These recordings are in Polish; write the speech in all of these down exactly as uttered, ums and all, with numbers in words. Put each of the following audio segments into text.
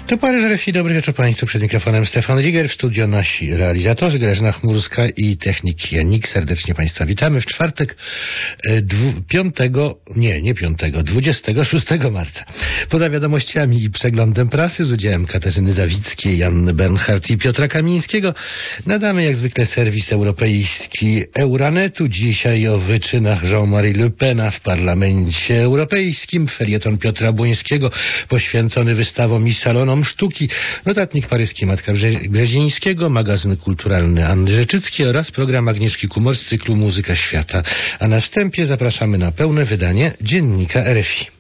To Paryż, R F I. Dobry wieczór Państwu. Przed mikrofonem Stefan Ziger, w studio nasi realizatorzy Grażyna Chmurska i technik Janik. Serdecznie Państwa witamy w czwartek piątego, nie, nie piątego, dwudziestego szóstego marca. Poza wiadomościami i przeglądem prasy z udziałem Katarzyny Zawickiej, Anny Bernhardt i Piotra Kamińskiego nadamy jak zwykle serwis europejski Euranetu. Dzisiaj o wyczynach Jean-Marie Le Pena w Parlamencie Europejskim, felieton Piotra Błońskiego poświęcony wystawom i salonom sztuki, notatnik paryski Matka Brzezińskiego, magazyn kulturalny Anny Rzeczycki oraz program Agnieszki Kumor z cyklu Muzyka Świata. A na wstępie zapraszamy na pełne wydanie Dziennika R F I.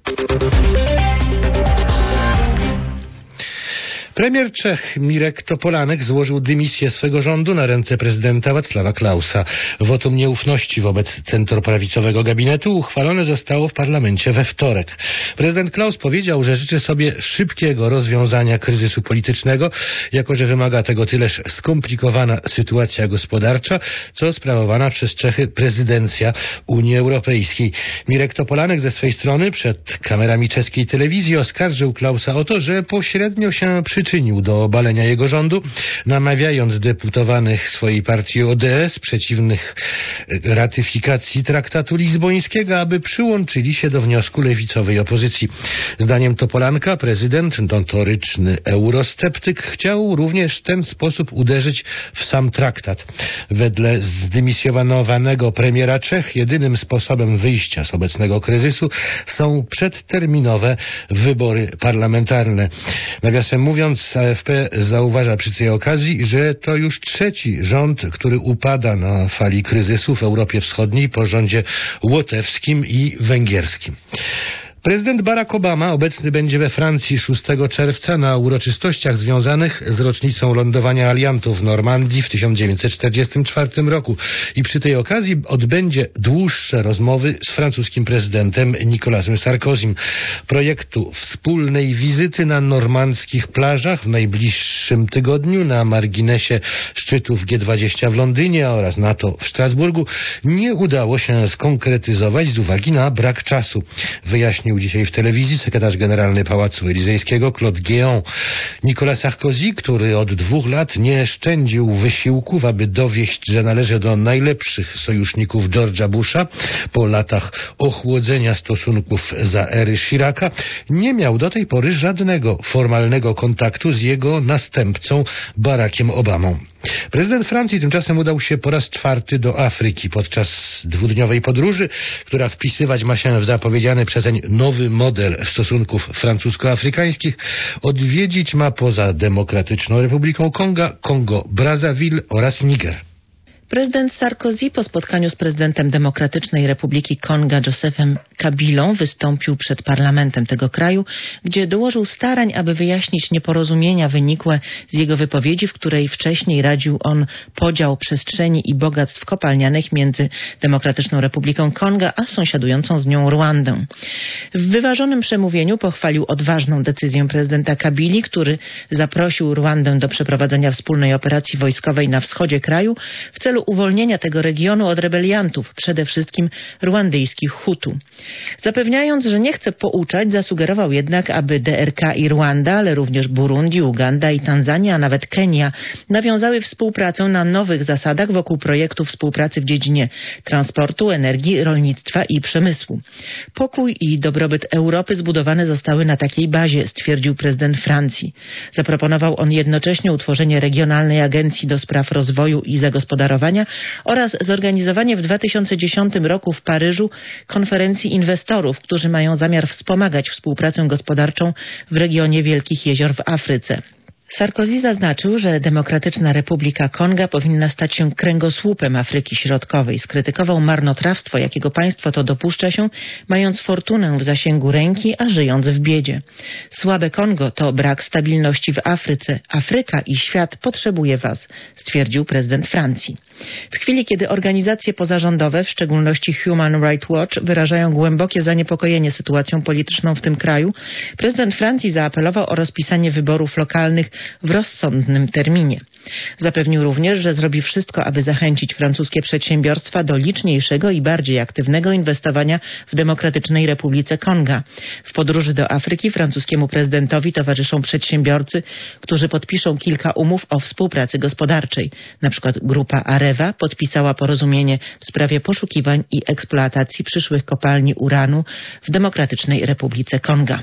Premier Czech Mirek Topolanek złożył dymisję swego rządu na ręce prezydenta Wacława Klausa. Wotum nieufności wobec centroprawicowego gabinetu uchwalone zostało w parlamencie we wtorek. Prezydent Klaus powiedział, że życzy sobie szybkiego rozwiązania kryzysu politycznego, jako że wymaga tego tyleż skomplikowana sytuacja gospodarcza, co sprawowana przez Czechy prezydencja Unii Europejskiej. Mirek Topolanek ze swej strony przed kamerami czeskiej telewizji oskarżył Klausa o to, że pośrednio się przyczynił przyczynił do obalenia jego rządu, namawiając deputowanych swojej partii O D S przeciwnych ratyfikacji traktatu lizbońskiego, aby przyłączyli się do wniosku lewicowej opozycji. Zdaniem Topolanka prezydent, notoryczny eurosceptyk, chciał również w ten sposób uderzyć w sam traktat. Wedle zdymisjonowanego premiera Czech jedynym sposobem wyjścia z obecnego kryzysu są przedterminowe wybory parlamentarne. Nawiasem mówiąc, A F P zauważa przy tej okazji, że to już trzeci rząd, który upada na fali kryzysu w Europie Wschodniej po rządzie łotewskim i węgierskim. Prezydent Barack Obama obecny będzie we Francji szóstego czerwca na uroczystościach związanych z rocznicą lądowania aliantów w Normandii w tysiąc dziewięćset czterdziestym czwartym roku i przy tej okazji odbędzie dłuższe rozmowy z francuskim prezydentem Nicolasem Sarkozym. Projektu wspólnej wizyty na normandzkich plażach w najbliższym tygodniu na marginesie szczytów G dwadzieścia w Londynie oraz NATO w Strasburgu nie udało się skonkretyzować z uwagi na brak czasu, wyjaśnił dzisiaj w telewizji sekretarz generalny Pałacu Elizejskiego Claude Guéant. Nicolas Sarkozy, który od dwóch lat nie szczędził wysiłków, aby dowieść, że należy do najlepszych sojuszników George'a Busha po latach ochłodzenia stosunków za ery Chiraca, nie miał do tej pory żadnego formalnego kontaktu z jego następcą Barackiem Obamą. Prezydent Francji tymczasem udał się po raz czwarty do Afryki podczas dwudniowej podróży, która wpisywać ma się w zapowiedziany przezeń nowy model stosunków francusko-afrykańskich. Odwiedzić ma poza Demokratyczną Republiką Konga, Kongo Brazzaville oraz Niger. Prezydent Sarkozy po spotkaniu z prezydentem Demokratycznej Republiki Konga Josephem Kabilą wystąpił przed parlamentem tego kraju, gdzie dołożył starań, aby wyjaśnić nieporozumienia wynikłe z jego wypowiedzi, w której wcześniej radził on podział przestrzeni i bogactw kopalnianych między Demokratyczną Republiką Konga a sąsiadującą z nią Rwandę. W wyważonym przemówieniu pochwalił odważną decyzję prezydenta Kabili, który zaprosił Rwandę do przeprowadzenia wspólnej operacji wojskowej na wschodzie kraju w celu uwolnienia tego regionu od rebeliantów, przede wszystkim rwandyjskich Hutu. Zapewniając, że nie chce pouczać, zasugerował jednak, aby D R K i Rwanda, ale również Burundi, Uganda i Tanzania, a nawet Kenia nawiązały współpracę na nowych zasadach wokół projektu współpracy w dziedzinie transportu, energii, rolnictwa i przemysłu. Pokój i dobrobyt Europy zbudowane zostały na takiej bazie, stwierdził prezydent Francji. Zaproponował on jednocześnie utworzenie regionalnej agencji do spraw rozwoju i zagospodarowania oraz zorganizowanie w dwa tysiące dziesiątym roku w Paryżu konferencji inwestorów, którzy mają zamiar wspomagać współpracę gospodarczą w regionie Wielkich Jezior w Afryce. Sarkozy zaznaczył, że Demokratyczna Republika Konga powinna stać się kręgosłupem Afryki Środkowej. Skrytykował marnotrawstwo, jakiego państwo to dopuszcza się, mając fortunę w zasięgu ręki, a żyjąc w biedzie. Słabe Kongo to brak stabilności w Afryce. Afryka i świat potrzebuje was, stwierdził prezydent Francji. W chwili, kiedy organizacje pozarządowe, w szczególności Human Rights Watch, wyrażają głębokie zaniepokojenie sytuacją polityczną w tym kraju, prezydent Francji zaapelował o rozpisanie wyborów lokalnych w rozsądnym terminie. Zapewnił również, że zrobi wszystko, aby zachęcić francuskie przedsiębiorstwa do liczniejszego i bardziej aktywnego inwestowania w Demokratycznej Republice Konga. W podróży do Afryki francuskiemu prezydentowi towarzyszą przedsiębiorcy, którzy podpiszą kilka umów o współpracy gospodarczej. Na przykład grupa Areva podpisała porozumienie w sprawie poszukiwań i eksploatacji przyszłych kopalni uranu w Demokratycznej Republice Konga.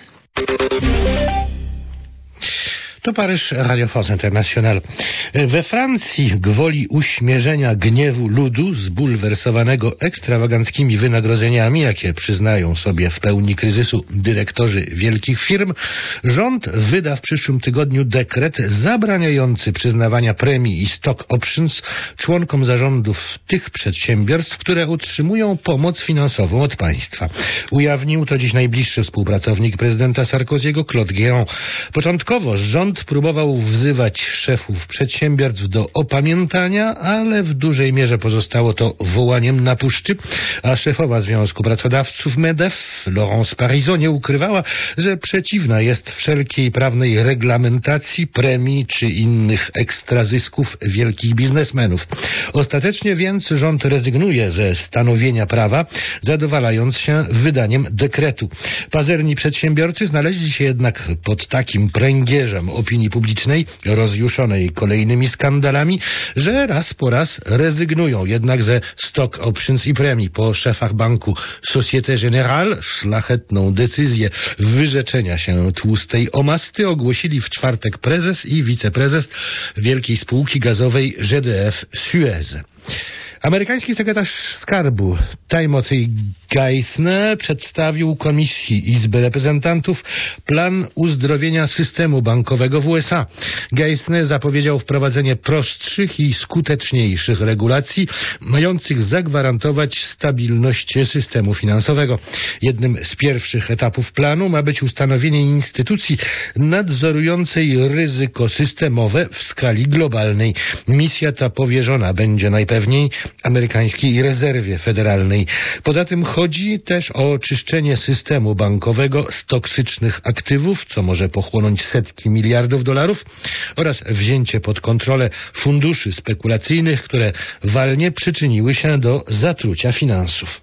To Paryż, Radio France International. We Francji gwoli uśmierzenia gniewu ludu zbulwersowanego ekstrawaganckimi wynagrodzeniami, jakie przyznają sobie w pełni kryzysu dyrektorzy wielkich firm, rząd wyda w przyszłym tygodniu dekret zabraniający przyznawania premii i stock options członkom zarządów tych przedsiębiorstw, które utrzymują pomoc finansową od państwa. Ujawnił to dziś najbliższy współpracownik prezydenta Sarkoziego, Claude Guéant. Początkowo rząd próbował wzywać szefów przedsiębiorstw do opamiętania, ale w dużej mierze pozostało to wołaniem na puszczy, a szefowa Związku Pracodawców MEDEF, Laurence Parisot, nie ukrywała, że przeciwna jest wszelkiej prawnej reglamentacji premii czy innych ekstrazysków wielkich biznesmenów. Ostatecznie więc rząd rezygnuje ze stanowienia prawa, zadowalając się wydaniem dekretu. Pazerni przedsiębiorcy znaleźli się jednak pod takim pręgierzem opinii publicznej, rozjuszonej kolejnymi skandalami, że raz po raz rezygnują jednak ze stock options i premii. Po szefach banku Société Générale szlachetną decyzję wyrzeczenia się tłustej omasty ogłosili w czwartek prezes i wiceprezes wielkiej spółki gazowej G D F Suez. Amerykański sekretarz skarbu Timothy Geithner przedstawił Komisji Izby Reprezentantów plan uzdrowienia systemu bankowego w U S A. Geithner zapowiedział wprowadzenie prostszych i skuteczniejszych regulacji, mających zagwarantować stabilność systemu finansowego. Jednym z pierwszych etapów planu ma być ustanowienie instytucji nadzorującej ryzyko systemowe w skali globalnej. Misja ta powierzona będzie najpewniej amerykańskiej rezerwie federalnej. Poza tym chodzi też o oczyszczenie systemu bankowego z toksycznych aktywów, co może pochłonąć setki miliardów dolarów, oraz wzięcie pod kontrolę funduszy spekulacyjnych, które walnie przyczyniły się do zatrucia finansów.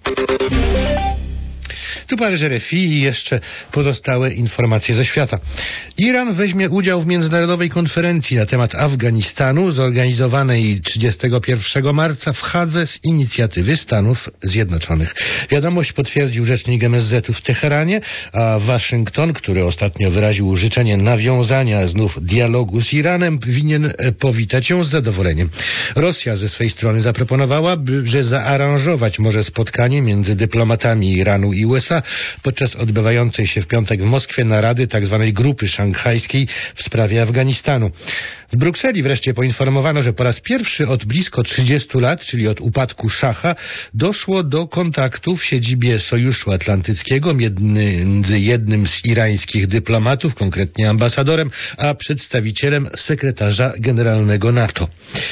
Tu Paryż R F I i jeszcze pozostałe informacje ze świata. Iran weźmie udział w międzynarodowej konferencji na temat Afganistanu zorganizowanej trzydziestego pierwszego marca w Hadze z inicjatywy Stanów Zjednoczonych. Wiadomość potwierdził rzecznik M S Z u w Teheranie, a Waszyngton, który ostatnio wyraził życzenie nawiązania znów dialogu z Iranem, winien powitać ją z zadowoleniem. Rosja ze swej strony zaproponowała, by, że zaaranżować może spotkanie między dyplomatami Iranu i U S A podczas odbywającej się w piątek w Moskwie narady tzw. grupy szanghajskiej w sprawie Afganistanu. W Brukseli wreszcie poinformowano, że po raz pierwszy od blisko trzydziestu lat, czyli od upadku szacha, doszło do kontaktu w siedzibie Sojuszu Atlantyckiego między jednym z irańskich dyplomatów, konkretnie ambasadorem, a przedstawicielem sekretarza generalnego NATO.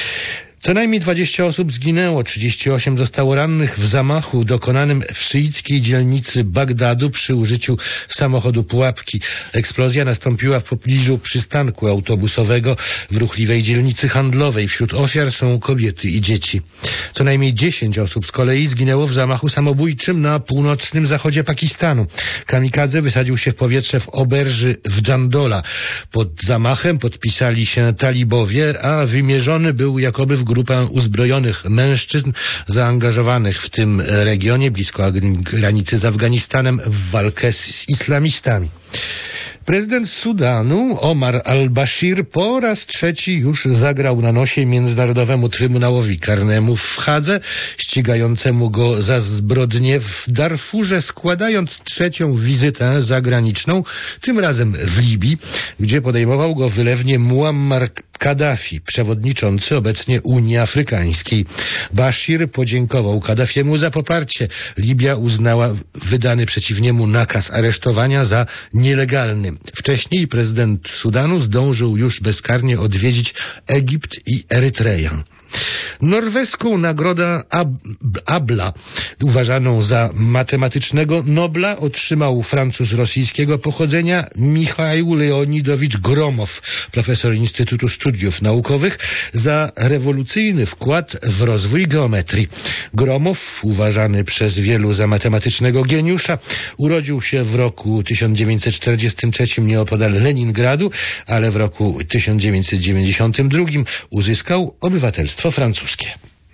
Co najmniej dwadzieścia osób zginęło, trzydzieści osiem zostało rannych w zamachu dokonanym w szyickiej dzielnicy Bagdadu przy użyciu samochodu pułapki. Eksplozja nastąpiła w pobliżu przystanku autobusowego w ruchliwej dzielnicy handlowej. Wśród ofiar są kobiety i dzieci. Co najmniej dziesięć osób z kolei zginęło w zamachu samobójczym na północnym zachodzie Pakistanu. Kamikadze wysadził się w powietrze w oberży w Dżandola. Pod zamachem podpisali się talibowie, a wymierzony był jakoby w grupę uzbrojonych mężczyzn zaangażowanych w tym regionie blisko granicy z Afganistanem w walkę z islamistami. Prezydent Sudanu Omar al-Bashir po raz trzeci już zagrał na nosie Międzynarodowemu Trybunałowi Karnemu w Hadze, ścigającemu go za zbrodnie w Darfurze, składając trzecią wizytę zagraniczną, tym razem w Libii, gdzie podejmował go wylewnie Muammar Kaddafi, przewodniczący obecnie Unii Afrykańskiej. Bashir podziękował Kaddafiemu za poparcie. Libia uznała wydany przeciw niemu nakaz aresztowania za nielegalny. Sudanie. Wcześniej prezydent Sudanu zdążył już bezkarnie odwiedzić Egipt i Erytreję. Norweską nagrodę Ab- Abla, uważaną za matematycznego Nobla, otrzymał Francuz rosyjskiego pochodzenia Michał Leonidowicz Gromow, profesor Instytutu Studiów Naukowych, za rewolucyjny wkład w rozwój geometrii. Gromow, uważany przez wielu za matematycznego geniusza, urodził się w roku tysiąc dziewięćset czterdziestym trzecim nieopodal Leningradu, ale w roku tysiąc dziewięćset dziewięćdziesiątym drugim uzyskał obywatelstwo francuskie.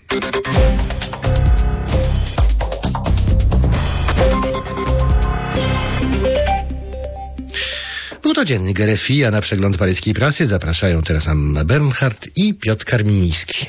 Był to dziennik R F I, a na przegląd paryskiej prasy zapraszają teraz Anna Bernhardt i Piotr Karmiński.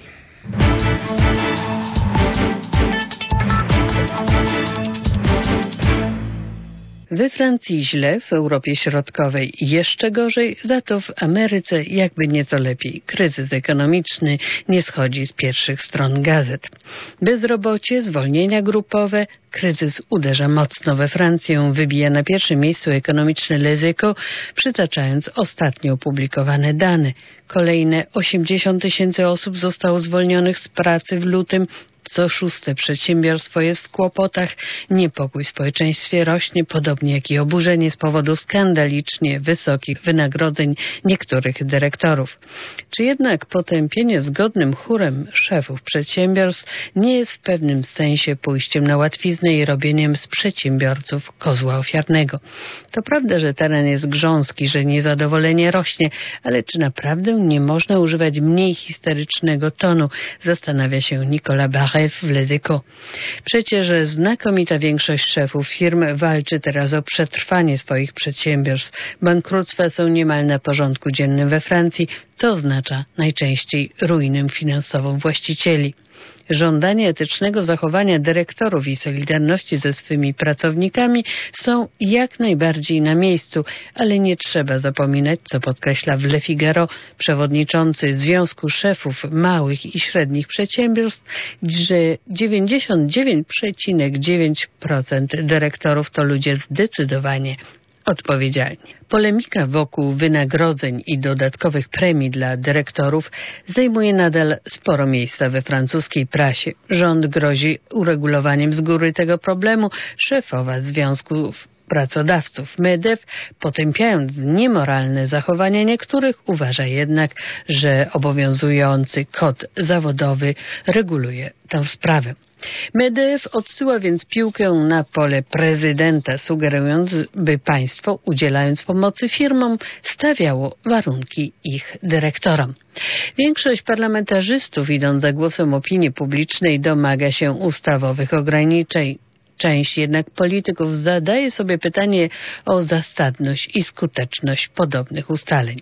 We Francji źle, w Europie Środkowej jeszcze gorzej, za to w Ameryce jakby nieco lepiej. Kryzys ekonomiczny nie schodzi z pierwszych stron gazet. Bezrobocie, zwolnienia grupowe, kryzys uderza mocno we Francję, wybija na pierwszym miejscu ekonomiczne Les Echos, przytaczając ostatnio opublikowane dane. Kolejne osiemdziesiąt tysięcy osób zostało zwolnionych z pracy w lutym. Co szóste przedsiębiorstwo jest w kłopotach, niepokój w społeczeństwie rośnie, podobnie jak i oburzenie z powodu skandalicznie wysokich wynagrodzeń niektórych dyrektorów. Czy jednak potępienie zgodnym chórem szefów przedsiębiorstw nie jest w pewnym sensie pójściem na łatwiznę i robieniem z przedsiębiorców kozła ofiarnego? To prawda, że teren jest grząski, że niezadowolenie rośnie, ale czy naprawdę nie można używać mniej histerycznego tonu? Zastanawia się Nicolas Barret w Les Echos. Przecież znakomita większość szefów firm walczy teraz o przetrwanie swoich przedsiębiorstw. Bankructwa są niemal na porządku dziennym we Francji, co oznacza najczęściej ruinę finansową właścicieli. Żądanie etycznego zachowania dyrektorów i solidarności ze swymi pracownikami są jak najbardziej na miejscu, ale nie trzeba zapominać, co podkreśla w Le Figaro przewodniczący Związku Szefów Małych i Średnich Przedsiębiorstw, że dziewięćdziesiąt dziewięć przecinek dziewięć procent dyrektorów to ludzie zdecydowanie odpowiedzialni. Polemika wokół wynagrodzeń i dodatkowych premii dla dyrektorów zajmuje nadal sporo miejsca we francuskiej prasie. Rząd grozi uregulowaniem z góry tego problemu. Szefowa Związku Pracodawców MEDEF, potępiając niemoralne zachowania niektórych, uważa jednak, że obowiązujący kod zawodowy reguluje tę sprawę. MEDEF odsyła więc piłkę na pole prezydenta, sugerując, by państwo, udzielając pomocy firmom, stawiało warunki ich dyrektorom. Większość parlamentarzystów, idąc za głosem opinii publicznej, domaga się ustawowych ograniczeń. Część jednak polityków zadaje sobie pytanie o zasadność i skuteczność podobnych ustaleń.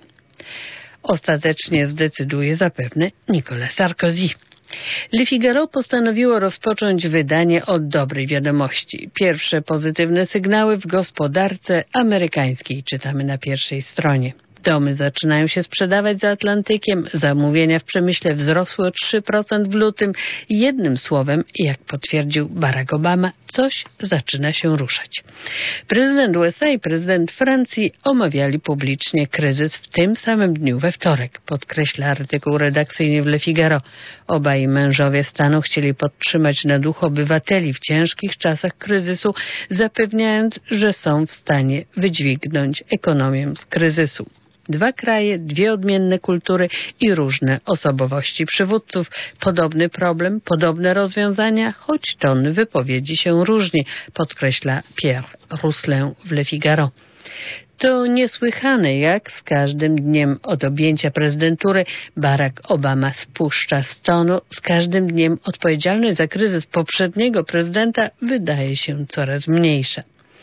Ostatecznie zdecyduje zapewne Nicolas Sarkozy. Le Figaro postanowiło rozpocząć wydanie od dobrej wiadomości. Pierwsze pozytywne sygnały w gospodarce amerykańskiej czytamy na pierwszej stronie. Domy zaczynają się sprzedawać za Atlantykiem, zamówienia w przemyśle wzrosły o trzy procent w lutym. Jednym słowem, jak potwierdził Barack Obama, coś zaczyna się ruszać. Prezydent U S A i prezydent Francji omawiali publicznie kryzys w tym samym dniu, we wtorek, podkreśla artykuł redakcyjny w Le Figaro. Obaj mężowie stanu chcieli podtrzymać na duchu obywateli w ciężkich czasach kryzysu, zapewniając, że są w stanie wydźwignąć ekonomię z kryzysu. Dwa kraje, dwie odmienne kultury i różne osobowości przywódców. Podobny problem, podobne rozwiązania, choć ton wypowiedzi się różni, podkreśla Pierre Rousselin w Le Figaro. To niesłychane, jak z każdym dniem od objęcia prezydentury Barack Obama spuszcza z tonu. Z każdym dniem odpowiedzialność za kryzys poprzedniego prezydenta wydaje się coraz mniejsza.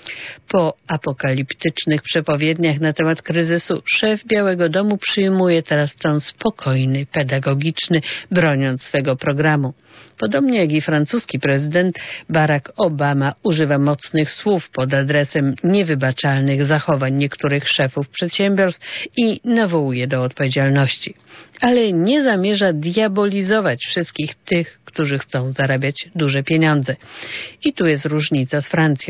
Po apokaliptycznych przepowiedniach na temat kryzysu szef Białego Domu przyjmuje teraz ton spokojny, pedagogiczny, broniąc swego programu. Podobnie jak i francuski prezydent, Barack Obama używa mocnych słów pod adresem niewybaczalnych zachowań niektórych szefów przedsiębiorstw i nawołuje do odpowiedzialności. Ale nie zamierza diabolizować wszystkich tych, którzy chcą zarabiać duże pieniądze. I tu jest różnica z Francją.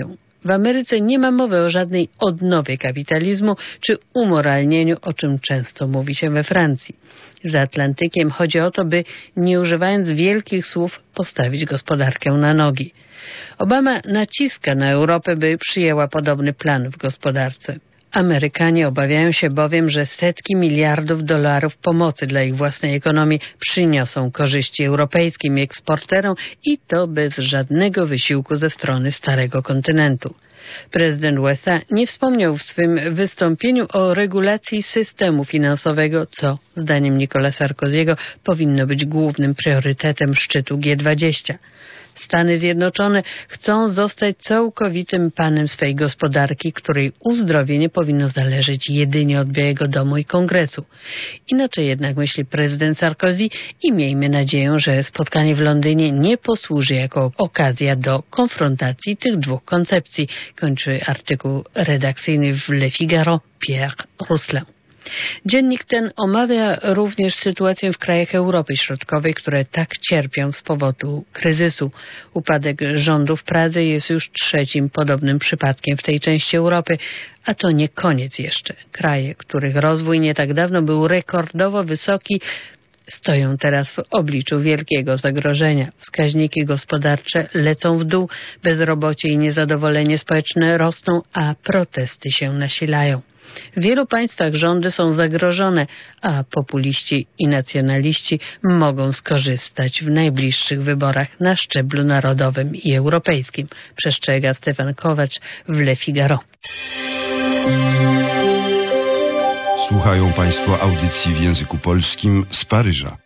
W Ameryce nie ma mowy o żadnej odnowie kapitalizmu czy umoralnieniu, o czym często mówi się we Francji. Za Atlantykiem chodzi o to, by nie używając wielkich słów postawić gospodarkę na nogi. Obama naciska na Europę, by przyjęła podobny plan w gospodarce. Amerykanie obawiają się bowiem, że setki miliardów dolarów pomocy dla ich własnej ekonomii przyniosą korzyści europejskim eksporterom i to bez żadnego wysiłku ze strony starego kontynentu. Prezydent U S A nie wspomniał w swym wystąpieniu o regulacji systemu finansowego, co, zdaniem Nicolasa Sarkozy'ego, powinno być głównym priorytetem szczytu G dwadzieścia. Stany Zjednoczone chcą zostać całkowitym panem swej gospodarki, której uzdrowienie powinno zależeć jedynie od Białego Domu i Kongresu. Inaczej jednak myśli prezydent Sarkozy i miejmy nadzieję, że spotkanie w Londynie nie posłuży jako okazja do konfrontacji tych dwóch koncepcji, kończy artykuł redakcyjny w Le Figaro Pierre Rousselin. Dziennik ten omawia również sytuację w krajach Europy Środkowej, które tak cierpią z powodu kryzysu. Upadek rządu w Pradze jest już trzecim podobnym przypadkiem w tej części Europy, a to nie koniec jeszcze. Kraje, których rozwój nie tak dawno był rekordowo wysoki, stoją teraz w obliczu wielkiego zagrożenia. Wskaźniki gospodarcze lecą w dół, bezrobocie i niezadowolenie społeczne rosną, a protesty się nasilają. W wielu państwach rządy są zagrożone, a populiści i nacjonaliści mogą skorzystać w najbliższych wyborach na szczeblu narodowym i europejskim, przestrzega Stefan Kowacz w Le Figaro. Słuchają Państwo audycji w języku polskim z Paryża.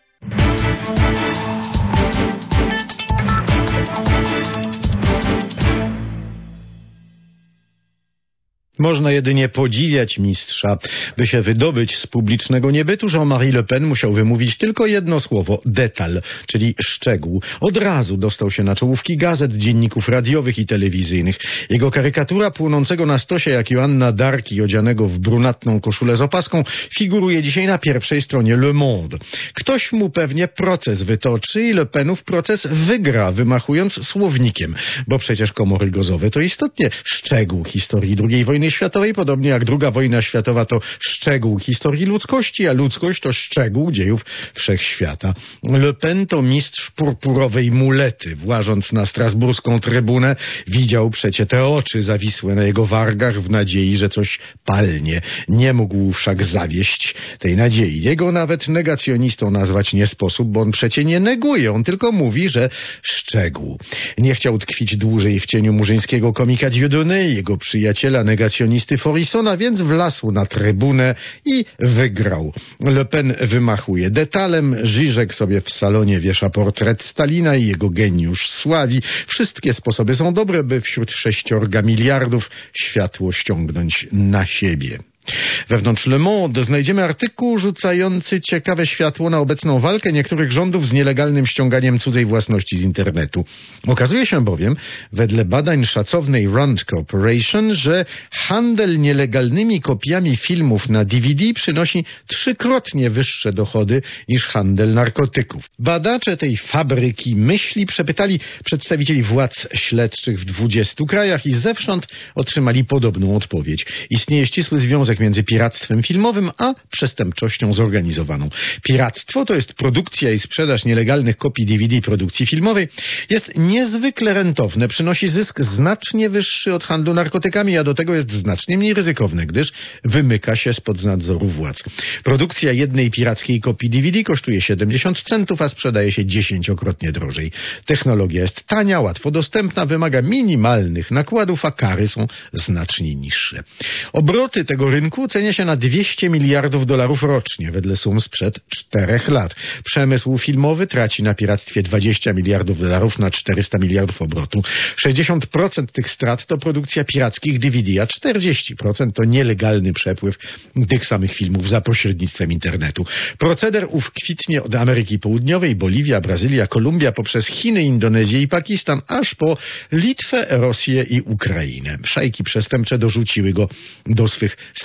Można jedynie podziwiać mistrza. By się wydobyć z publicznego niebytu, Jean-Marie Le Pen musiał wymówić tylko jedno słowo – detal, czyli szczegół. Od razu dostał się na czołówki gazet, dzienników radiowych i telewizyjnych. Jego karykatura płonącego na stosie jak Joanna Dark i odzianego w brunatną koszulę z opaską figuruje dzisiaj na pierwszej stronie Le Monde. Ktoś mu pewnie proces wytoczy i Le Penów proces wygra, wymachując słownikiem, bo przecież komory gazowe to istotnie szczegół historii drugiej wojny światowej, podobnie jak druga wojna światowa to szczegół historii ludzkości, a ludzkość to szczegół dziejów wszechświata. Le Pen to mistrz purpurowej mulety. Włażąc na strasburską trybunę, widział przecie te oczy zawisłe na jego wargach w nadziei, że coś palnie. Nie mógł wszak zawieść tej nadziei. Jego nawet negacjonistą nazwać nie sposób, bo on przecie nie neguje, on tylko mówi, że szczegół. Nie chciał tkwić dłużej w cieniu murzyńskiego komika Dieudonné i jego przyjaciela negacjonisty Forisona, więc wlasł na trybunę i wygrał. Le Pen wymachuje detalem, Żyżek sobie w salonie wiesza portret Stalina i jego geniusz sławi. Wszystkie sposoby są dobre, by wśród sześciorga miliardów światło ściągnąć na siebie. Wewnątrz Le Monde znajdziemy artykuł rzucający ciekawe światło na obecną walkę niektórych rządów z nielegalnym ściąganiem cudzej własności z internetu. Okazuje się bowiem, wedle badań szacownej Rand Corporation, że handel nielegalnymi kopiami filmów na D V D przynosi trzykrotnie wyższe dochody niż handel narkotyków. Badacze tej fabryki myśli przepytali przedstawicieli władz śledczych w dwudziestu krajach i zewsząd otrzymali podobną odpowiedź. Istnieje ścisły związek między piractwem filmowym a przestępczością zorganizowaną. Piractwo, to jest produkcja i sprzedaż nielegalnych kopii D V D produkcji filmowej, jest niezwykle rentowne, przynosi zysk znacznie wyższy od handlu narkotykami, a do tego jest znacznie mniej ryzykowne, gdyż wymyka się spod nadzoru władz. Produkcja jednej pirackiej kopii D V D kosztuje siedemdziesiąt centów, a sprzedaje się dziesięciokrotnie drożej. Technologia jest tania, łatwo dostępna, wymaga minimalnych nakładów, a kary są znacznie niższe. Obroty tego rynku cenia się na dwieście miliardów dolarów rocznie, wedle sum sprzed czterech lat. Przemysł filmowy traci na piractwie dwadzieścia miliardów dolarów na czterysta miliardów obrotu. sześćdziesiąt procent tych strat to produkcja pirackich D V D, a czterdzieści procent to nielegalny przepływ tych samych filmów za pośrednictwem internetu. Proceder ów kwitnie od Ameryki Południowej, Boliwia, Brazylia, Kolumbia, poprzez Chiny, Indonezję i Pakistan, aż po Litwę, Rosję i Ukrainę. Szajki przestępcze dorzuciły go do swych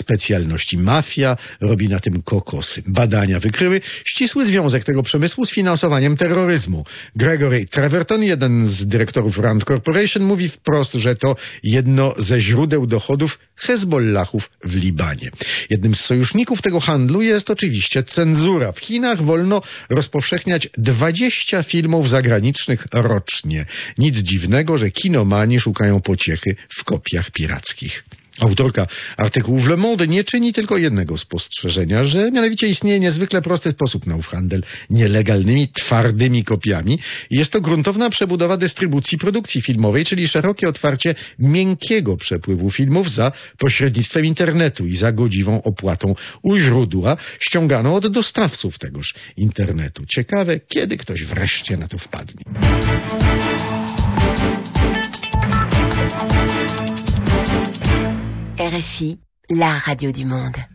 specjalności. Mafia robi na tym kokosy. Badania wykryły ścisły związek tego przemysłu z finansowaniem terroryzmu. Gregory Treverton, jeden z dyrektorów Rand Corporation, mówi wprost, że to jedno ze źródeł dochodów Hezbollahów w Libanie. Jednym z sojuszników tego handlu jest oczywiście cenzura. W Chinach wolno rozpowszechniać dwadzieścia filmów zagranicznych rocznie. Nic dziwnego, że kinomani szukają pociechy w kopiach pirackich. Autorka artykułu w Le Monde nie czyni tylko jednego spostrzeżenia, że mianowicie istnieje niezwykle prosty sposób na ów handel nielegalnymi, twardymi kopiami. Jest to gruntowna przebudowa dystrybucji produkcji filmowej, czyli szerokie otwarcie miękkiego przepływu filmów za pośrednictwem internetu i za godziwą opłatą u źródła, ściąganą od dostawców tegoż internetu. Ciekawe, kiedy ktoś wreszcie na to wpadnie. R F I, la radio du monde.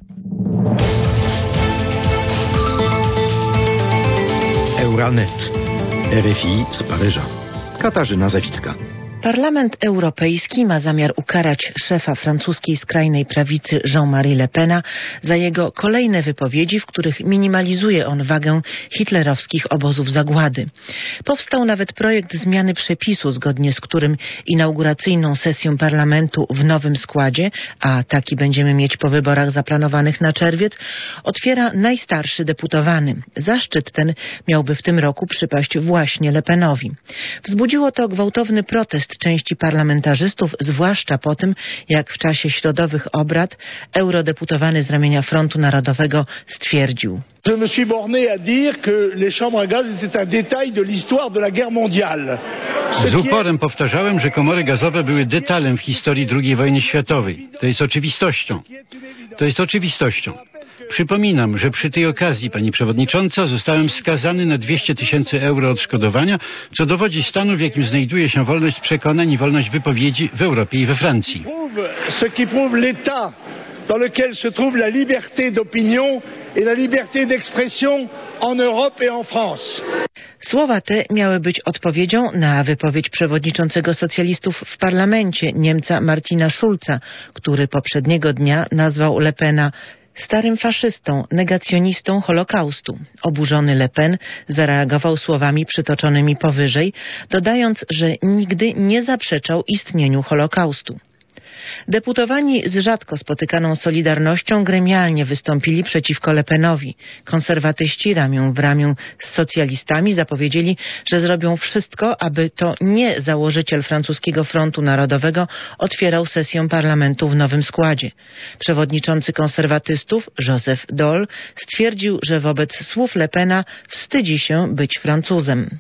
Euranet. R F I z Paryża. Katarzyna Zawicka. Parlament Europejski ma zamiar ukarać szefa francuskiej skrajnej prawicy Jean-Marie Le Pena za jego kolejne wypowiedzi, w których minimalizuje on wagę hitlerowskich obozów zagłady. Powstał nawet projekt zmiany przepisu, zgodnie z którym inauguracyjną sesję parlamentu w nowym składzie, a taki będziemy mieć po wyborach zaplanowanych na czerwiec, otwiera najstarszy deputowany. Zaszczyt ten miałby w tym roku przypaść właśnie Le Penowi. Wzbudziło to gwałtowny protest części parlamentarzystów, zwłaszcza po tym, jak w czasie środowych obrad eurodeputowany z ramienia Frontu Narodowego stwierdził: Je me suis borné à dire que les chambres à gaz étaient un détail de l'histoire de la guerre mondiale. Z uporem powtarzałem, że komory gazowe były detalem w historii drugiej wojny światowej. To jest oczywistością. To jest oczywistością. Przypominam, że przy tej okazji, pani przewodnicząca, zostałem skazany na dwieście tysięcy euro odszkodowania, co dowodzi stanu, w jakim znajduje się wolność przekonań i wolność wypowiedzi w Europie i we Francji. Ce qui prouve l'état dans lequel se trouve la liberté d'opinion et la liberté d'expression en Europe et en France. Słowa te miały być odpowiedzią na wypowiedź przewodniczącego socjalistów w parlamencie, Niemca Martina Schulza, który poprzedniego dnia nazwał Le Pena starym faszystą, negacjonistą Holokaustu. Oburzony Le Pen zareagował słowami przytoczonymi powyżej, dodając, że nigdy nie zaprzeczał istnieniu Holokaustu. Deputowani z rzadko spotykaną solidarnością gremialnie wystąpili przeciwko Le Penowi. Konserwatyści ramię w ramię z socjalistami zapowiedzieli, że zrobią wszystko, aby to nie założyciel francuskiego Frontu Narodowego otwierał sesję parlamentu w nowym składzie. Przewodniczący konserwatystów, Joseph Daul, stwierdził, że wobec słów Le Pena wstydzi się być Francuzem.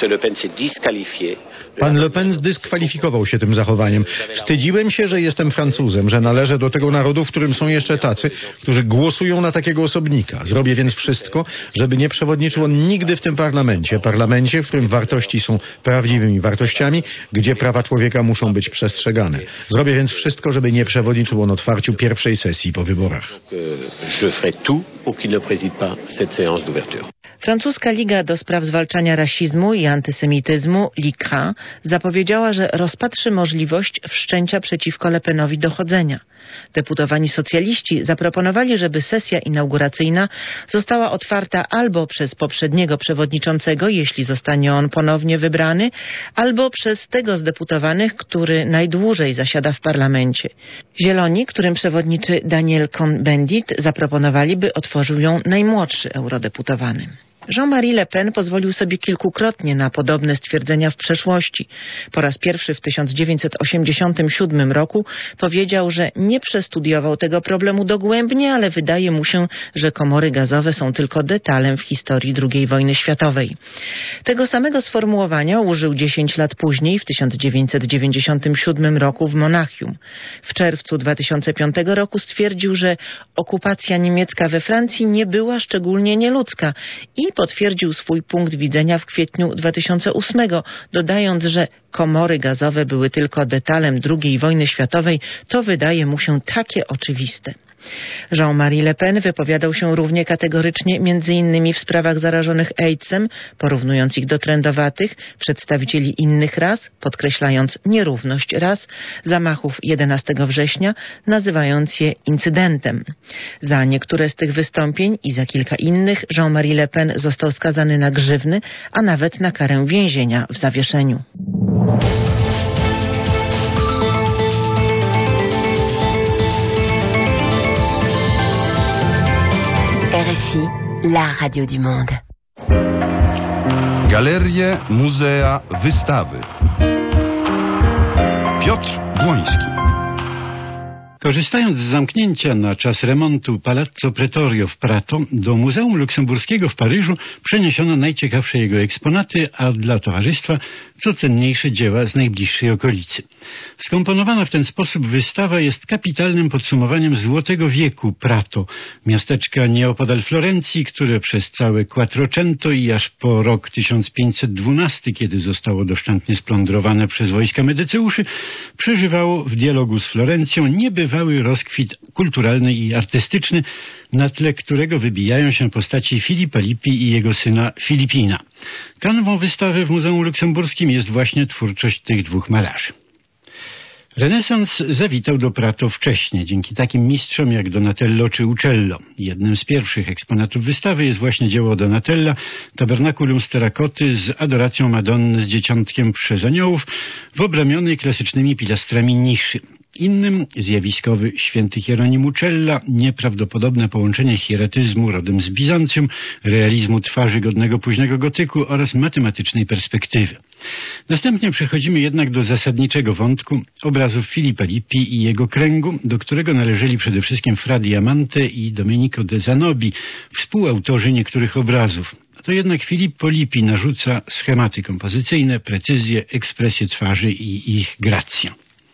Pan Le Pen zdyskwalifikował się tym zachowaniem. Wstydziłem się, że jestem Francuzem, że należę do tego narodu, w którym są jeszcze tacy, którzy głosują na takiego osobnika. Zrobię więc wszystko, żeby nie przewodniczył on nigdy w tym parlamencie. Parlamencie, w którym wartości są prawdziwymi wartościami, gdzie prawa człowieka muszą być przestrzegane. Zrobię więc wszystko, żeby nie przewodniczył on otwarciu pierwszej sesji po wyborach. Je ferai tout pour qu'il ne préside pas cette séance d'ouverture. Francuska Liga do Spraw Zwalczania Rasizmu i Antysemityzmu, L I C R A, zapowiedziała, że rozpatrzy możliwość wszczęcia przeciwko Le Penowi dochodzenia. Deputowani socjaliści zaproponowali, żeby sesja inauguracyjna została otwarta albo przez poprzedniego przewodniczącego, jeśli zostanie on ponownie wybrany, albo przez tego z deputowanych, który najdłużej zasiada w parlamencie. Zieloni, którym przewodniczy Daniel Cohn-Bendit, zaproponowali, by otworzył ją najmłodszy eurodeputowany. Jean-Marie Le Pen pozwolił sobie kilkukrotnie na podobne stwierdzenia w przeszłości. Po raz pierwszy w tysiąc dziewięćset osiemdziesiątym siódmym roku powiedział, że nie przestudiował tego problemu dogłębnie, ale wydaje mu się, że komory gazowe są tylko detalem w historii drugiej wojny światowej. Tego samego sformułowania użył dziesięć lat później, w tysiąc dziewięćset dziewięćdziesiątym siódmym roku w Monachium. W czerwcu dwa tysiące piątego roku stwierdził, że okupacja niemiecka we Francji nie była szczególnie nieludzka i potwierdził swój punkt widzenia w kwietniu dwa tysiące ósmego, dodając, że komory gazowe były tylko detalem drugiej wojny światowej. To wydaje mu się takie oczywiste. Jean-Marie Le Pen wypowiadał się równie kategorycznie między innymi w sprawach zarażonych AIDSem, porównując ich do trędowatych, przedstawicieli innych ras, podkreślając nierówność ras, zamachów jedenastego września, nazywając je incydentem. Za niektóre z tych wystąpień i za kilka innych Jean-Marie Le Pen został skazany na grzywny, a nawet na karę więzienia w zawieszeniu. R F I, la radio du monde. Galerie, muzea, wystawy. Piotr Błoński. Korzystając z zamknięcia na czas remontu Palazzo Pretorio w Prato, do Muzeum Luksemburskiego w Paryżu przeniesiono najciekawsze jego eksponaty, a dla towarzystwa co cenniejsze dzieła z najbliższej okolicy. Skomponowana w ten sposób wystawa jest kapitalnym podsumowaniem złotego wieku Prato, miasteczka nieopodal Florencji, które przez całe Quattrocento i aż po rok tysiąc pięćset dwunasty, kiedy zostało doszczętnie splądrowane przez wojska Medyceuszy, przeżywało w dialogu z Florencją niebywały rozkwit kulturalny i artystyczny, na tle którego wybijają się postaci Filipa Lippi i jego syna Filipina. Kanwą wystawy w Muzeum Luksemburskim jest właśnie twórczość tych dwóch malarzy. Renesans zawitał do Prato wcześnie, dzięki takim mistrzom jak Donatello czy Uccello. Jednym z pierwszych eksponatów wystawy jest właśnie dzieło Donatella, Tabernaculum z terrakoty z adoracją Madonny z Dzieciątkiem przez aniołów w obramionej klasycznymi pilastrami niszy. Innym zjawiskowy święty Hieronim Uccella, nieprawdopodobne połączenie hieretyzmu rodem z Bizancjum, realizmu twarzy godnego późnego gotyku oraz matematycznej perspektywy. Następnie przechodzimy jednak do zasadniczego wątku obrazów Filipa Lippi i jego kręgu, do którego należeli przede wszystkim Fra Diamante i Domenico de Zanobi, współautorzy niektórych obrazów. To jednak Filippo Lippi narzuca schematy kompozycyjne, precyzję, ekspresję twarzy i ich grację.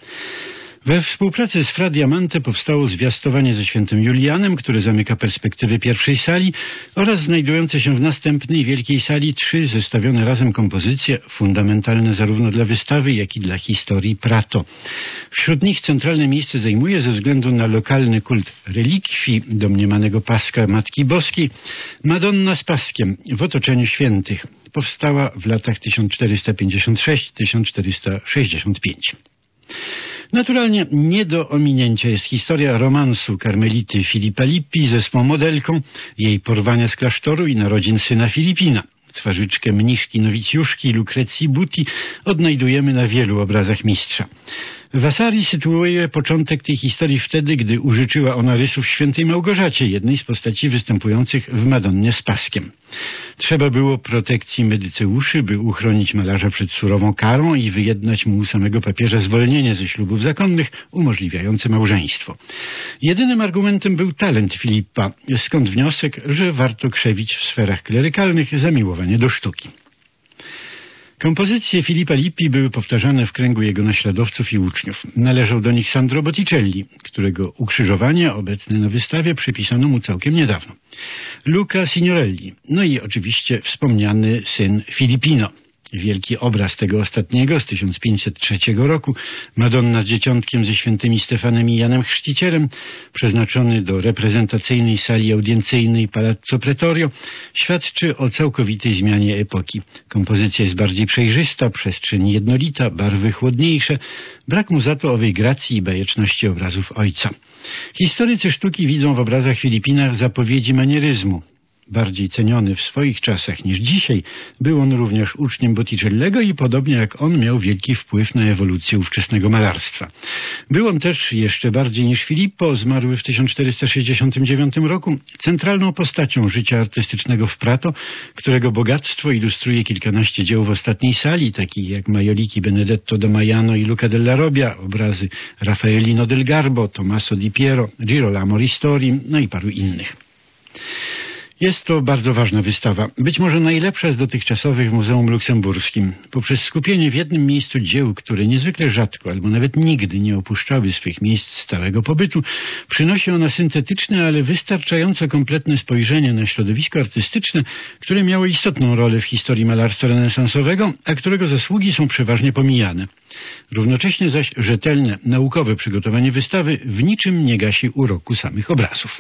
We współpracy z Fra Diamante powstało zwiastowanie ze świętym Julianem, które zamyka perspektywy pierwszej sali, oraz znajdujące się w następnej wielkiej sali trzy zestawione razem kompozycje, fundamentalne zarówno dla wystawy, jak i dla historii Prato. Wśród nich centralne miejsce zajmuje ze względu na lokalny kult relikwii domniemanego paska Matki Boskiej Madonna z paskiem w otoczeniu świętych. Powstała w latach tysiąc czterysta pięćdziesiąt sześć do tysiąc czterysta sześćdziesiąt pięć. Naturalnie nie do ominięcia jest historia romansu karmelity Filipa Lippi ze swą modelką, jej porwania z klasztoru i narodzin syna Filipina. Twarzyczkę mniszki nowicjuszki Lucrecji Buti odnajdujemy na wielu obrazach mistrza. Vasari sytuuje początek tej historii wtedy, gdy użyczyła ona rysów świętej Małgorzacie, jednej z postaci występujących w Madonnie z paskiem. Trzeba było protekcji Medyceuszy, by uchronić malarza przed surową karą i wyjednać mu u samego papieża zwolnienie ze ślubów zakonnych umożliwiające małżeństwo. Jedynym argumentem był talent Filipa, skąd wniosek, że warto krzewić w sferach klerykalnych zamiłowanie do sztuki. Kompozycje Filipa Lippi były powtarzane w kręgu jego naśladowców i uczniów. Należał do nich Sandro Botticelli, którego ukrzyżowanie obecne na wystawie przypisano mu całkiem niedawno. Luca Signorelli, no i oczywiście wspomniany syn Filipino. Wielki obraz tego ostatniego z tysiąc pięćset trzeciego roku, Madonna z Dzieciątkiem ze świętymi Stefanem i Janem Chrzcicielem, przeznaczony do reprezentacyjnej sali audiencyjnej Palazzo Pretorio, świadczy o całkowitej zmianie epoki. Kompozycja jest bardziej przejrzysta, przestrzeń jednolita, barwy chłodniejsze, brak mu za to owej gracji i bajeczności obrazów ojca. Historycy sztuki widzą w obrazach Filipina zapowiedzi manieryzmu. Bardziej ceniony w swoich czasach niż dzisiaj, był on również uczniem Botticellego i podobnie jak on miał wielki wpływ na ewolucję ówczesnego malarstwa. Był on też jeszcze bardziej niż Filippo, zmarły w tysiąc czterysta sześćdziesiątym dziewiątym roku, centralną postacią życia artystycznego w Prato, którego bogactwo ilustruje kilkanaście dzieł w ostatniej sali, takich jak majoliki Benedetto da Maiano i Luca della Robbia, obrazy Raffaellino del Garbo, Tommaso di Piero, Girolamo Ristori, no i paru innych. Jest to bardzo ważna wystawa, być może najlepsza z dotychczasowych w Muzeum Luksemburskim. Poprzez skupienie w jednym miejscu dzieł, które niezwykle rzadko albo nawet nigdy nie opuszczały swych miejsc stałego pobytu, przynosi ona syntetyczne, ale wystarczająco kompletne spojrzenie na środowisko artystyczne, które miało istotną rolę w historii malarstwa renesansowego, a którego zasługi są przeważnie pomijane. Równocześnie zaś rzetelne, naukowe przygotowanie wystawy w niczym nie gasi uroku samych obrazów.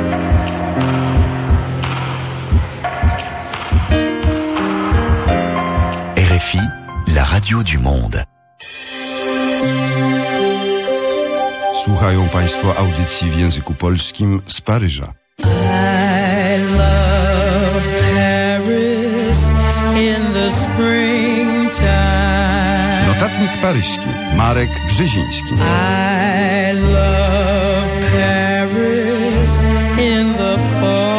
R F I, la radio du monde. Słuchają Państwo audycji w języku polskim z Paryża. I love Paris in the springtime. Notatnik paryski Marek Brzeziński. I love Paris in the fall.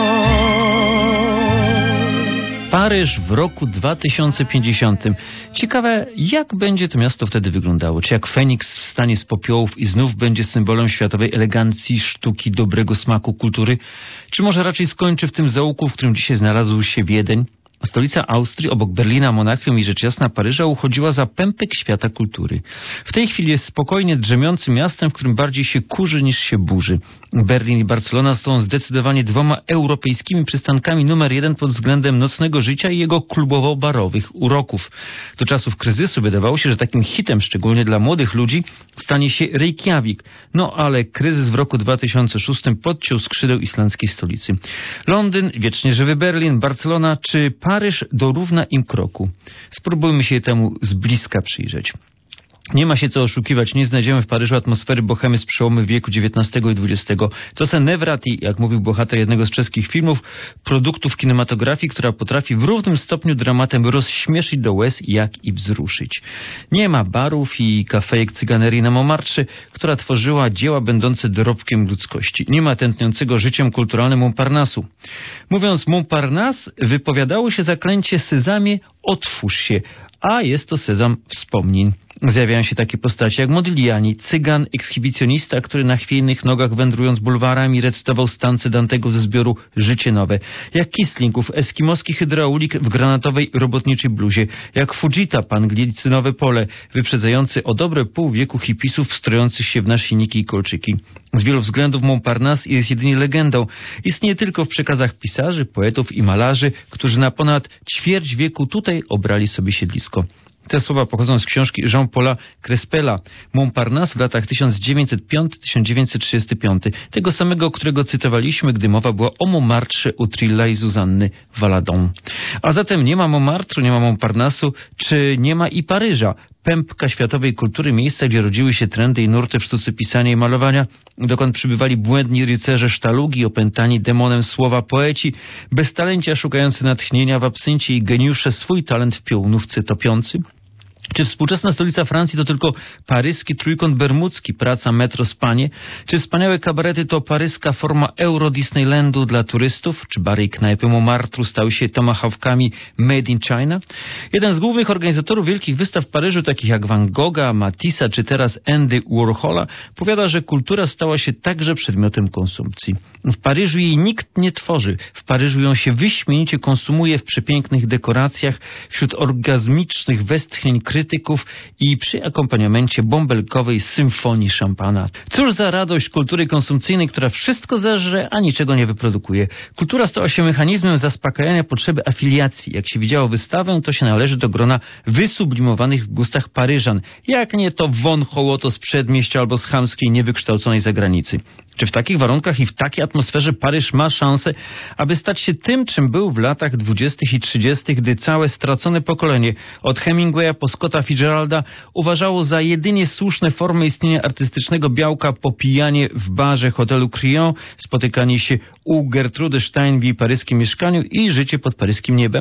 Paryż w roku dwa tysiące pięćdziesiątym. Ciekawe, jak będzie to miasto wtedy wyglądało. Czy jak Feniks wstanie z popiołów i znów będzie symbolem światowej elegancji, sztuki, dobrego smaku, kultury? Czy może raczej skończy w tym zaułku, w którym dzisiaj znalazł się Wiedeń? Stolica Austrii, obok Berlina, Monachium i rzecz jasna Paryża, uchodziła za pępek świata kultury. W tej chwili jest spokojnie drzemiącym miastem, w którym bardziej się kurzy niż się burzy. Berlin i Barcelona są zdecydowanie dwoma europejskimi przystankami numer jeden pod względem nocnego życia i jego klubowo-barowych uroków. Do czasów kryzysu wydawało się, że takim hitem, szczególnie dla młodych ludzi, stanie się Reykjavik. No ale kryzys w roku dwa tysiące szóstym podciął skrzydeł islandzkiej stolicy. Londyn, wiecznie żywy Berlin, Barcelona czy Paryż dorówna im kroku. Spróbujmy się temu z bliska przyjrzeć. Nie ma się co oszukiwać, nie znajdziemy w Paryżu atmosfery bohemy z przełomu wieku dziewiętnastego i dwudziestego. To se nevraty, jak mówił bohater jednego z czeskich filmów, produktów kinematografii, która potrafi w równym stopniu dramatem rozśmieszyć do łez, jak i wzruszyć. Nie ma barów i kafejek cyganerii na Montmartre, która tworzyła dzieła będące dorobkiem ludzkości. Nie ma tętniącego życiem kulturalnym Montparnassu. Mówiąc Montparnasse, wypowiadało się zaklęcie Sezamie, otwórz się, a jest to sezam wspomnień. Zjawiają się takie postacie jak Modigliani, cygan, ekshibicjonista, który na chwiejnych nogach wędrując bulwarami recytował stance Dantego ze zbioru Życie Nowe, jak Kistlingów, eskimoski hydraulik w granatowej robotniczej bluzie, jak Fujita, pan glicynowe pole, wyprzedzający o dobre pół wieku hipisów strojących się w naszyjniki i kolczyki. Z wielu względów Montparnasse jest jedynie legendą. Istnieje tylko w przekazach pisarzy, poetów i malarzy, którzy na ponad ćwierć wieku tutaj obrali sobie siedlisko. Te słowa pochodzą z książki Jean-Paula Crespela Montparnasse w latach tysiąc dziewięćset piąty do tysiąc dziewięćset trzydziestego piątego, tego samego, którego cytowaliśmy, gdy mowa była o Montmartre u Trilla i Zuzanny Valadon. A zatem nie ma Montmartre, nie ma Montparnassu, czy nie ma i Paryża, pępka światowej kultury, miejsca, gdzie rodziły się trendy i nurty w sztuce pisania i malowania, dokąd przybywali błędni rycerze sztalugi, opętani demonem słowa poeci, beztalencia szukający natchnienia w absyncie i geniusze swój talent w piołunówce topiący? Czy współczesna stolica Francji to tylko paryski trójkąt bermudzki, praca metro spanie? Czy wspaniałe kabarety to paryska forma Euro Disneylandu dla turystów? Czy bary i knajpy Montmartre stały się tomahawkami made in China? Jeden z głównych organizatorów wielkich wystaw w Paryżu, takich jak Van Gogha, Matissa czy teraz Andy Warhola, powiada, że kultura stała się także przedmiotem konsumpcji. W Paryżu jej nikt nie tworzy. W Paryżu ją się wyśmienicie konsumuje w przepięknych dekoracjach, wśród orgazmicznych westchnień krytyków i przy akompaniamencie bąbelkowej symfonii szampana. Cóż za radość kultury konsumpcyjnej, która wszystko zeżre, a niczego nie wyprodukuje. Kultura stała się mechanizmem zaspokajania potrzeby afiliacji. Jak się widziało wystawę, to się należy do grona wysublimowanych w gustach Paryżan. Jak nie to von Hołoto z przedmieścia albo z chamskiej, niewykształconej zagranicy. Czy w takich warunkach i w takiej atmosferze Paryż ma szansę, aby stać się tym, czym był w latach dwudziestych i trzydziestych, gdy całe stracone pokolenie, od Hemingwaya po Scotta Fitzgeralda, uważało za jedynie słuszne formy istnienia artystycznego białka popijanie w barze hotelu Crillon, spotykanie się u Gertrudy Stein w jej paryskim mieszkaniu i życie pod paryskim niebem?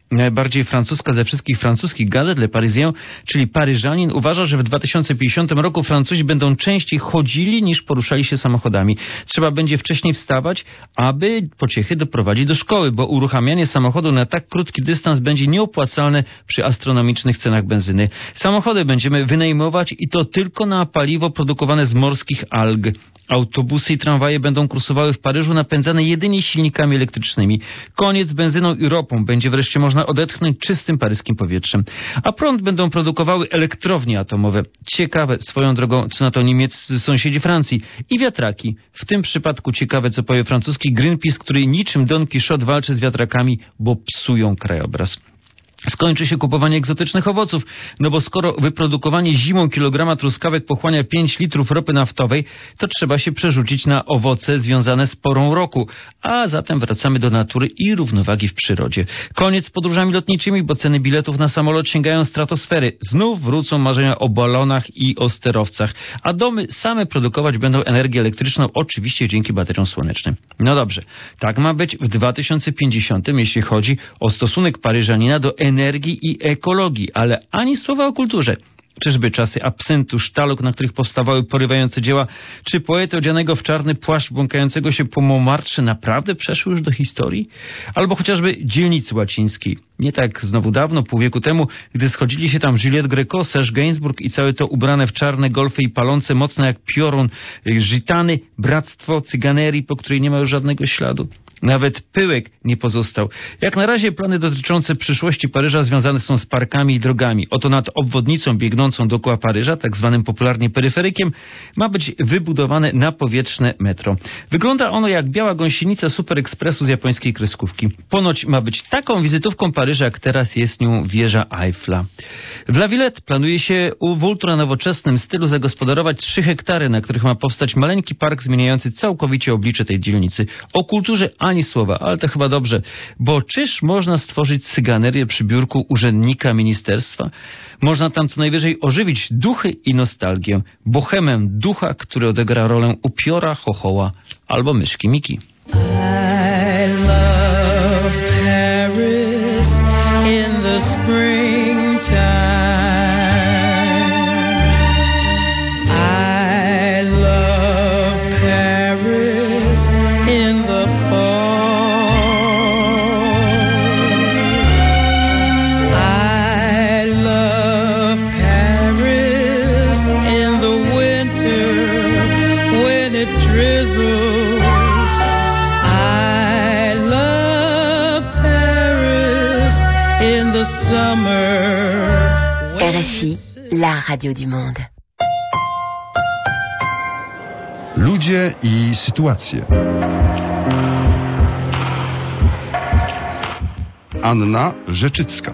najbardziej francuska ze wszystkich francuskich gazet, Le Parisien, czyli Paryżanin, uważa, że w dwa tysiące pięćdziesiątym roku Francuzi będą częściej chodzili niż poruszali się samochodami. Trzeba będzie wcześniej wstawać, aby pociechy doprowadzić do szkoły, bo uruchamianie samochodu na tak krótki dystans będzie nieopłacalne przy astronomicznych cenach benzyny. Samochody będziemy wynajmować i to tylko na paliwo produkowane z morskich alg. Autobusy i tramwaje będą kursowały w Paryżu napędzane jedynie silnikami elektrycznymi. Koniec z benzyną i ropą. Będzie wreszcie można odetchnąć czystym paryskim powietrzem. A prąd będą produkowały elektrownie atomowe. Ciekawe swoją drogą, co na to niemieccy sąsiedzi Francji. I wiatraki. W tym przypadku ciekawe, co powie francuski Greenpeace, który niczym Don Quixote walczy z wiatrakami, bo psują krajobraz. Skończy się kupowanie egzotycznych owoców, no bo skoro wyprodukowanie zimą kilograma truskawek pochłania pięć litrów ropy naftowej, to trzeba się przerzucić na owoce związane z porą roku, a zatem wracamy do natury i równowagi w przyrodzie. Koniec z podróżami lotniczymi, bo ceny biletów na samolot sięgają stratosfery. Znów wrócą marzenia o balonach i o sterowcach, a domy same produkować będą energię elektryczną, oczywiście dzięki bateriom słonecznym. No dobrze, tak ma być w dwa tysiące pięćdziesiątym, jeśli chodzi o stosunek Paryżanina do energii i ekologii, ale ani słowa o kulturze. Czyżby czasy absyntu, sztaluk, na których powstawały porywające dzieła, czy poety odzianego w czarny płaszcz błąkającego się po Montmartre naprawdę przeszły już do historii? Albo chociażby dzielnicy łacińskiej. Nie tak znowu dawno, pół wieku temu, gdy schodzili się tam Juliette Greco, Serge Gainsbourg i całe to ubrane w czarne golfy i palące mocno jak piorun gitany, bractwo cyganerii, po której nie ma już żadnego śladu. Nawet pyłek nie pozostał. Jak na razie plany dotyczące przyszłości Paryża związane są z parkami i drogami. Oto nad obwodnicą biegnącą dookoła Paryża, tak zwanym popularnie peryferykiem, ma być wybudowane napowietrzne metro. Wygląda ono jak biała gąsienica Super Expressu z japońskiej kreskówki. Ponoć ma być taką wizytówką Paryża, jak teraz jest nią wieża Eiffla. W La Villette planuje się w ultranowoczesnym stylu zagospodarować trzy hektary, na których ma powstać maleńki park zmieniający całkowicie oblicze tej dzielnicy. O kulturze ani słowa, ale to chyba dobrze, bo czyż można stworzyć cyganerię przy biurku urzędnika ministerstwa? Można tam co najwyżej ożywić duchy i nostalgię, bohemę ducha, który odegra rolę upiora, chochoła albo myszki Miki. I love Paris in the springtime. I love Paris in the fall. I love Paris in the winter when it drizzles. I love Paris in the summer. R F I, la radio du monde. Ludzie i sytuacje. Anna Rzeczycka.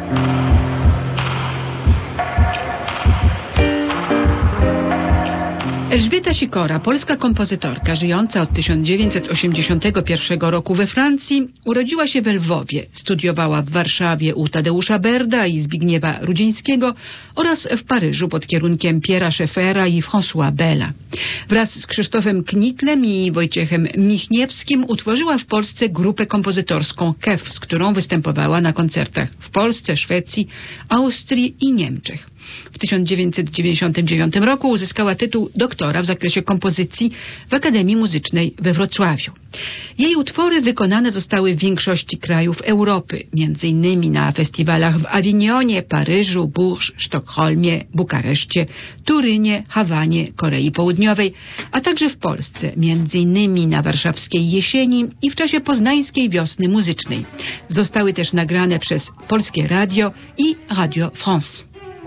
Elżbieta Sikora, polska kompozytorka żyjąca od tysiąc dziewięćset osiemdziesiątego pierwszego roku we Francji, urodziła się w Lwowie, studiowała w Warszawie u Tadeusza Berda i Zbigniewa Rudzińskiego oraz w Paryżu pod kierunkiem Pierre'a Schaeffera i François Bella. Wraz z Krzysztofem Knitlem i Wojciechem Michniewskim utworzyła w Polsce grupę kompozytorską K E F, z którą występowała na koncertach w Polsce, Szwecji, Austrii i Niemczech. W tysiąc dziewięćset dziewięćdziesiątym dziewiątym roku uzyskała tytuł doktora w zakresie kompozycji w Akademii Muzycznej we Wrocławiu. Jej utwory wykonane zostały w większości krajów Europy, między innymi na festiwalach w Awinionie, Paryżu, Bourges, Sztokholmie, Bukareszcie, Turynie, Hawanie, Korei Południowej, a także w Polsce, między innymi na warszawskiej jesieni i w czasie poznańskiej wiosny muzycznej. Zostały też nagrane przez Polskie Radio i Radio France.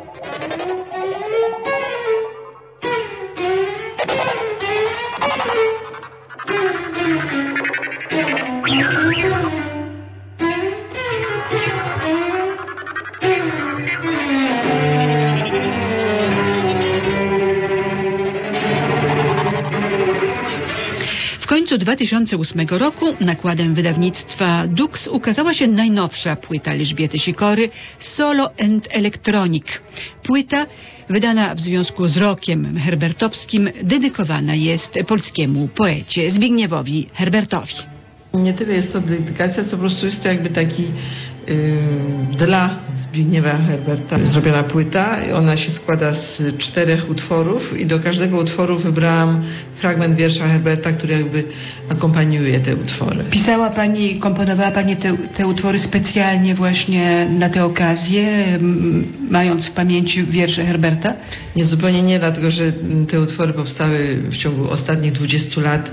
W końcu dwa tysiące ósmego roku nakładem wydawnictwa Dux ukazała się najnowsza płyta Elżbiety Sikory Solo and Electronic. Płyta wydana w związku z rokiem herbertowskim dedykowana jest polskiemu poecie Zbigniewowi Herbertowi. Nie tyle jest to dedykacja, co po prostu jest to jakby taki dla Zbigniewa Herberta zrobiona płyta. Ona się składa z czterech utworów i do każdego utworu wybrałam fragment wiersza Herberta, który jakby akompaniuje te utwory. Pisała Pani, komponowała Pani te, te utwory specjalnie właśnie na tę okazję, mając w pamięci wiersze Herberta? Nie, zupełnie nie, dlatego że te utwory powstały w ciągu ostatnich dwudziestu lat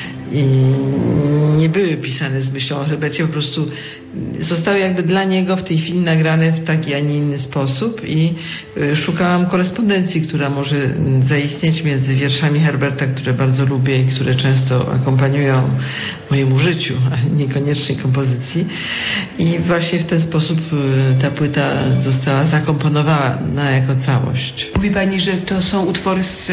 i nie były pisane z myślą o Herbercie, po prostu zostały jakby dla niego w tej chwili nagrane w taki, a nie inny sposób i szukałam korespondencji, która może zaistnieć między wierszami Herberta, które bardzo lubię i które często akompaniują mojemu życiu, a niekoniecznie kompozycji. I właśnie w ten sposób ta płyta została zakomponowana jako całość. Mówi Pani, że to są utwory z,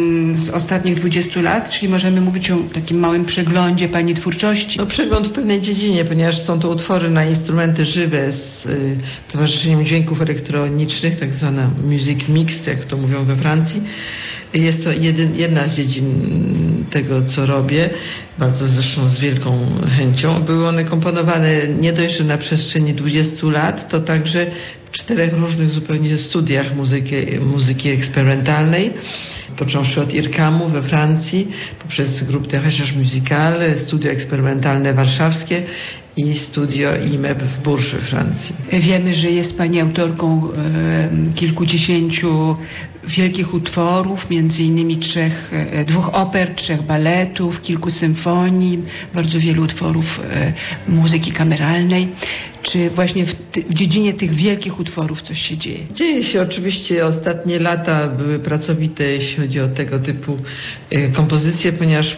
z ostatnich dwudziestu lat, czyli możemy mówić o takim małym przeglądzie Pani twórczości? No przegląd w pewnej dziedzinie, ponieważ są to utwory na instrumenty żywe z y, towarzyszeniem dźwięków elektronicznych, tak zwana music mixed, jak to mówią we Francji. Jest to jedyn, jedna z dziedzin tego, co robię, bardzo zresztą z wielką chęcią. Były one komponowane nie dość, że na przestrzeni dwudziestu lat, to także w czterech różnych zupełnie studiach muzyki, muzyki eksperymentalnej, począwszy od IRCAM-u we Francji, poprzez Groupe de Recherche Musicale, studio eksperymentalne warszawskie i studio I M E P w Bourges we Francji. Wiemy, że jest Pani autorką e, kilkudziesięciu wielkich utworów, między innymi trzech, e, dwóch oper, trzech baletów, kilku symfonii, bardzo wielu utworów e, muzyki kameralnej. Czy właśnie w, ty, w dziedzinie tych wielkich utworów coś się dzieje? Dzieje się oczywiście. Ostatnie lata były pracowite, jeśli chodzi o tego typu y, kompozycje, ponieważ y,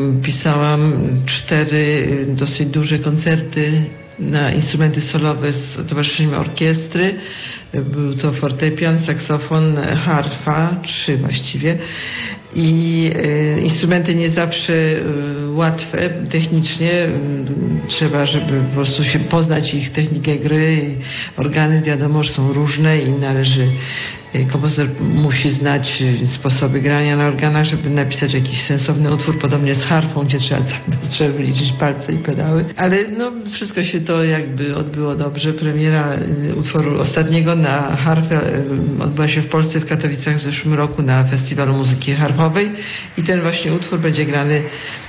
pisałam cztery y, dosyć duże koncerty na instrumenty solowe z towarzyszeniem orkiestry. Był to fortepian, saksofon, harfa, trzy właściwie. I y, instrumenty nie zawsze y, łatwe technicznie. Y, trzeba, żeby po prostu się poznać ich technikę gry. I organy wiadomo, że są różne i należy, y, kompozytor musi znać y, sposoby grania na organach, żeby napisać jakiś sensowny utwór, podobnie z harfą, gdzie trzeba bez przerwy liczyć palce i pedały. Ale no, wszystko się to jakby odbyło dobrze. Premiera y, utworu ostatniego na harfę y, odbyła się w Polsce, w Katowicach w zeszłym roku na Festiwalu Muzyki Harfowej. I ten właśnie utwór będzie grany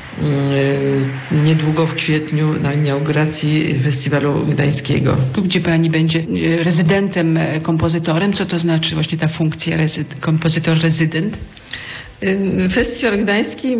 niedługo w kwietniu na inauguracji Festiwalu Gdańskiego. Tu, gdzie Pani będzie rezydentem, kompozytorem, co to znaczy właśnie ta funkcja rezyd- kompozytor-rezydent? Festiwal Gdański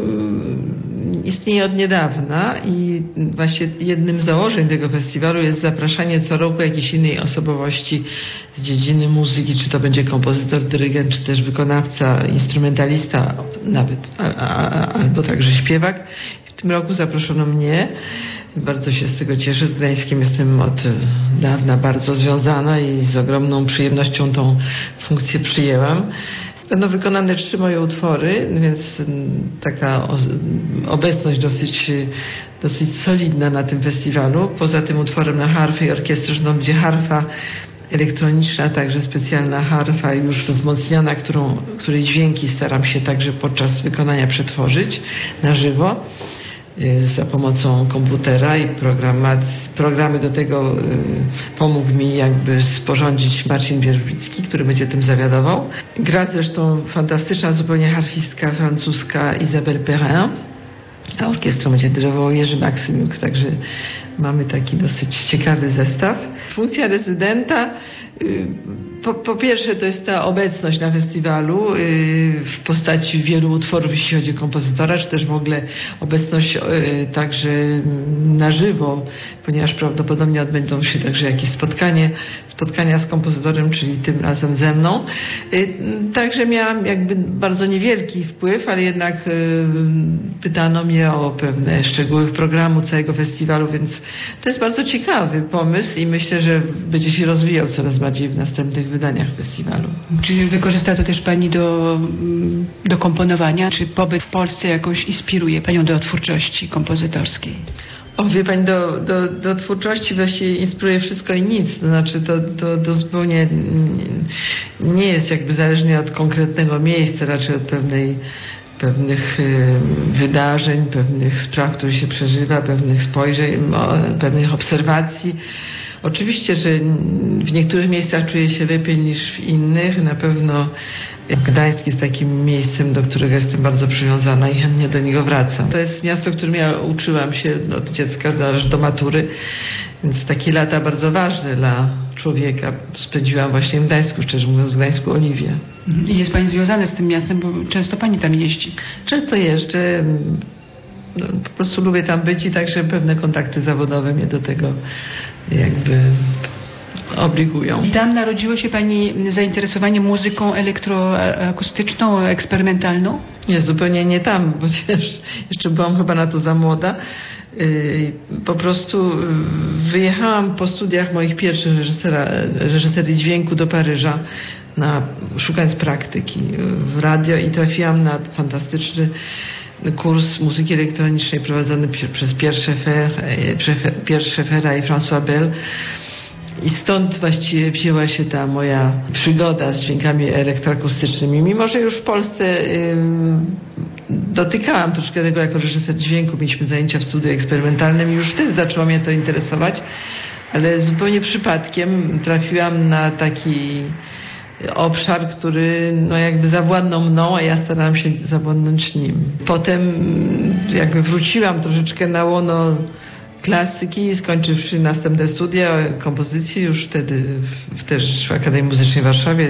istnieje od niedawna i właśnie jednym z założeń tego festiwalu jest zapraszanie co roku jakiejś innej osobowości z dziedziny muzyki, czy to będzie kompozytor, dyrygent, czy też wykonawca, instrumentalista, nawet a, a, albo także śpiewak. W tym roku zaproszono mnie. Bardzo się z tego cieszę. Z Gdańskiem jestem od dawna bardzo związana i z ogromną przyjemnością tą funkcję przyjęłam. Będą wykonane trzy moje utwory, więc taka obecność dosyć, dosyć solidna na tym festiwalu. Poza tym utworem na harfę i orkiestrę, no, gdzie harfa elektroniczna, także specjalna harfa już wzmocniona, którą, której dźwięki staram się także podczas wykonania przetworzyć na żywo za pomocą komputera i programy do tego y, pomógł mi jakby sporządzić Marcin Bierbicki, który będzie tym zawiadował. Gra zresztą fantastyczna zupełnie harfistka francuska Isabelle Perrin, a orkiestrą będzie dyrygował Jerzy Maksymiuk, także mamy taki dosyć ciekawy zestaw. Funkcja rezydenta, po, po pierwsze to jest ta obecność na festiwalu w postaci wielu utworów, jeśli chodzi o kompozytora, czy też w ogóle obecność także na żywo, ponieważ prawdopodobnie odbędą się także jakieś spotkanie, spotkania z kompozytorem, czyli tym razem ze mną. Także miałam jakby bardzo niewielki wpływ, ale jednak pytano mnie o pewne szczegóły programu całego festiwalu, więc to jest bardzo ciekawy pomysł i myślę, że będzie się rozwijał coraz bardziej w następnych wydaniach festiwalu. Czy wykorzysta to też Pani do, do komponowania? Czy pobyt w Polsce jakoś inspiruje Panią do twórczości kompozytorskiej? O, wie Pani, do, do, do twórczości właściwie inspiruje wszystko i nic. To znaczy to, to, to zupełnie nie jest jakby zależne od konkretnego miejsca, raczej od pewnej pewnych wydarzeń, pewnych spraw, które się przeżywa, pewnych spojrzeń, pewnych obserwacji. Oczywiście, że w niektórych miejscach czuję się lepiej niż w innych. Na pewno Gdańsk jest takim miejscem, do którego jestem bardzo przywiązana i chętnie do niego wracam. To jest miasto, w którym ja uczyłam się od dziecka aż do matury, więc takie lata bardzo ważne dla człowieka spędziłam właśnie w Gdańsku, szczerze mówiąc w Gdańsku Oliwie. I jest pani związana z tym miastem, bo często pani tam jeździ. Często jeżdżę. No, po prostu lubię tam być i także pewne kontakty zawodowe mnie do tego jakby obligują. I tam narodziło się pani zainteresowanie muzyką elektroakustyczną, eksperymentalną? Nie, zupełnie nie tam, bo jeszcze byłam chyba na to za młoda. Po prostu wyjechałam po studiach moich pierwszych reżysera, reżyserii dźwięku do Paryża, na, szukając praktyki w radio i trafiłam na fantastyczny kurs muzyki elektronicznej prowadzony przez Pierre Schaeffer, Pierre Schaeffera i François Bell. I stąd właściwie wzięła się ta moja przygoda z dźwiękami elektroakustycznymi. Mimo że już w Polsce yy, dotykałam troszkę tego jako reżyser dźwięku, mieliśmy zajęcia w studiu eksperymentalnym i już wtedy zaczęło mnie to interesować, ale zupełnie przypadkiem trafiłam na taki obszar, który no jakby zawładnął mną, a ja starałam się zawładnąć nim. Potem jakby wróciłam troszeczkę na łono klasyki, skończywszy następne studia kompozycji już wtedy w, też w Akademii Muzycznej w Warszawie.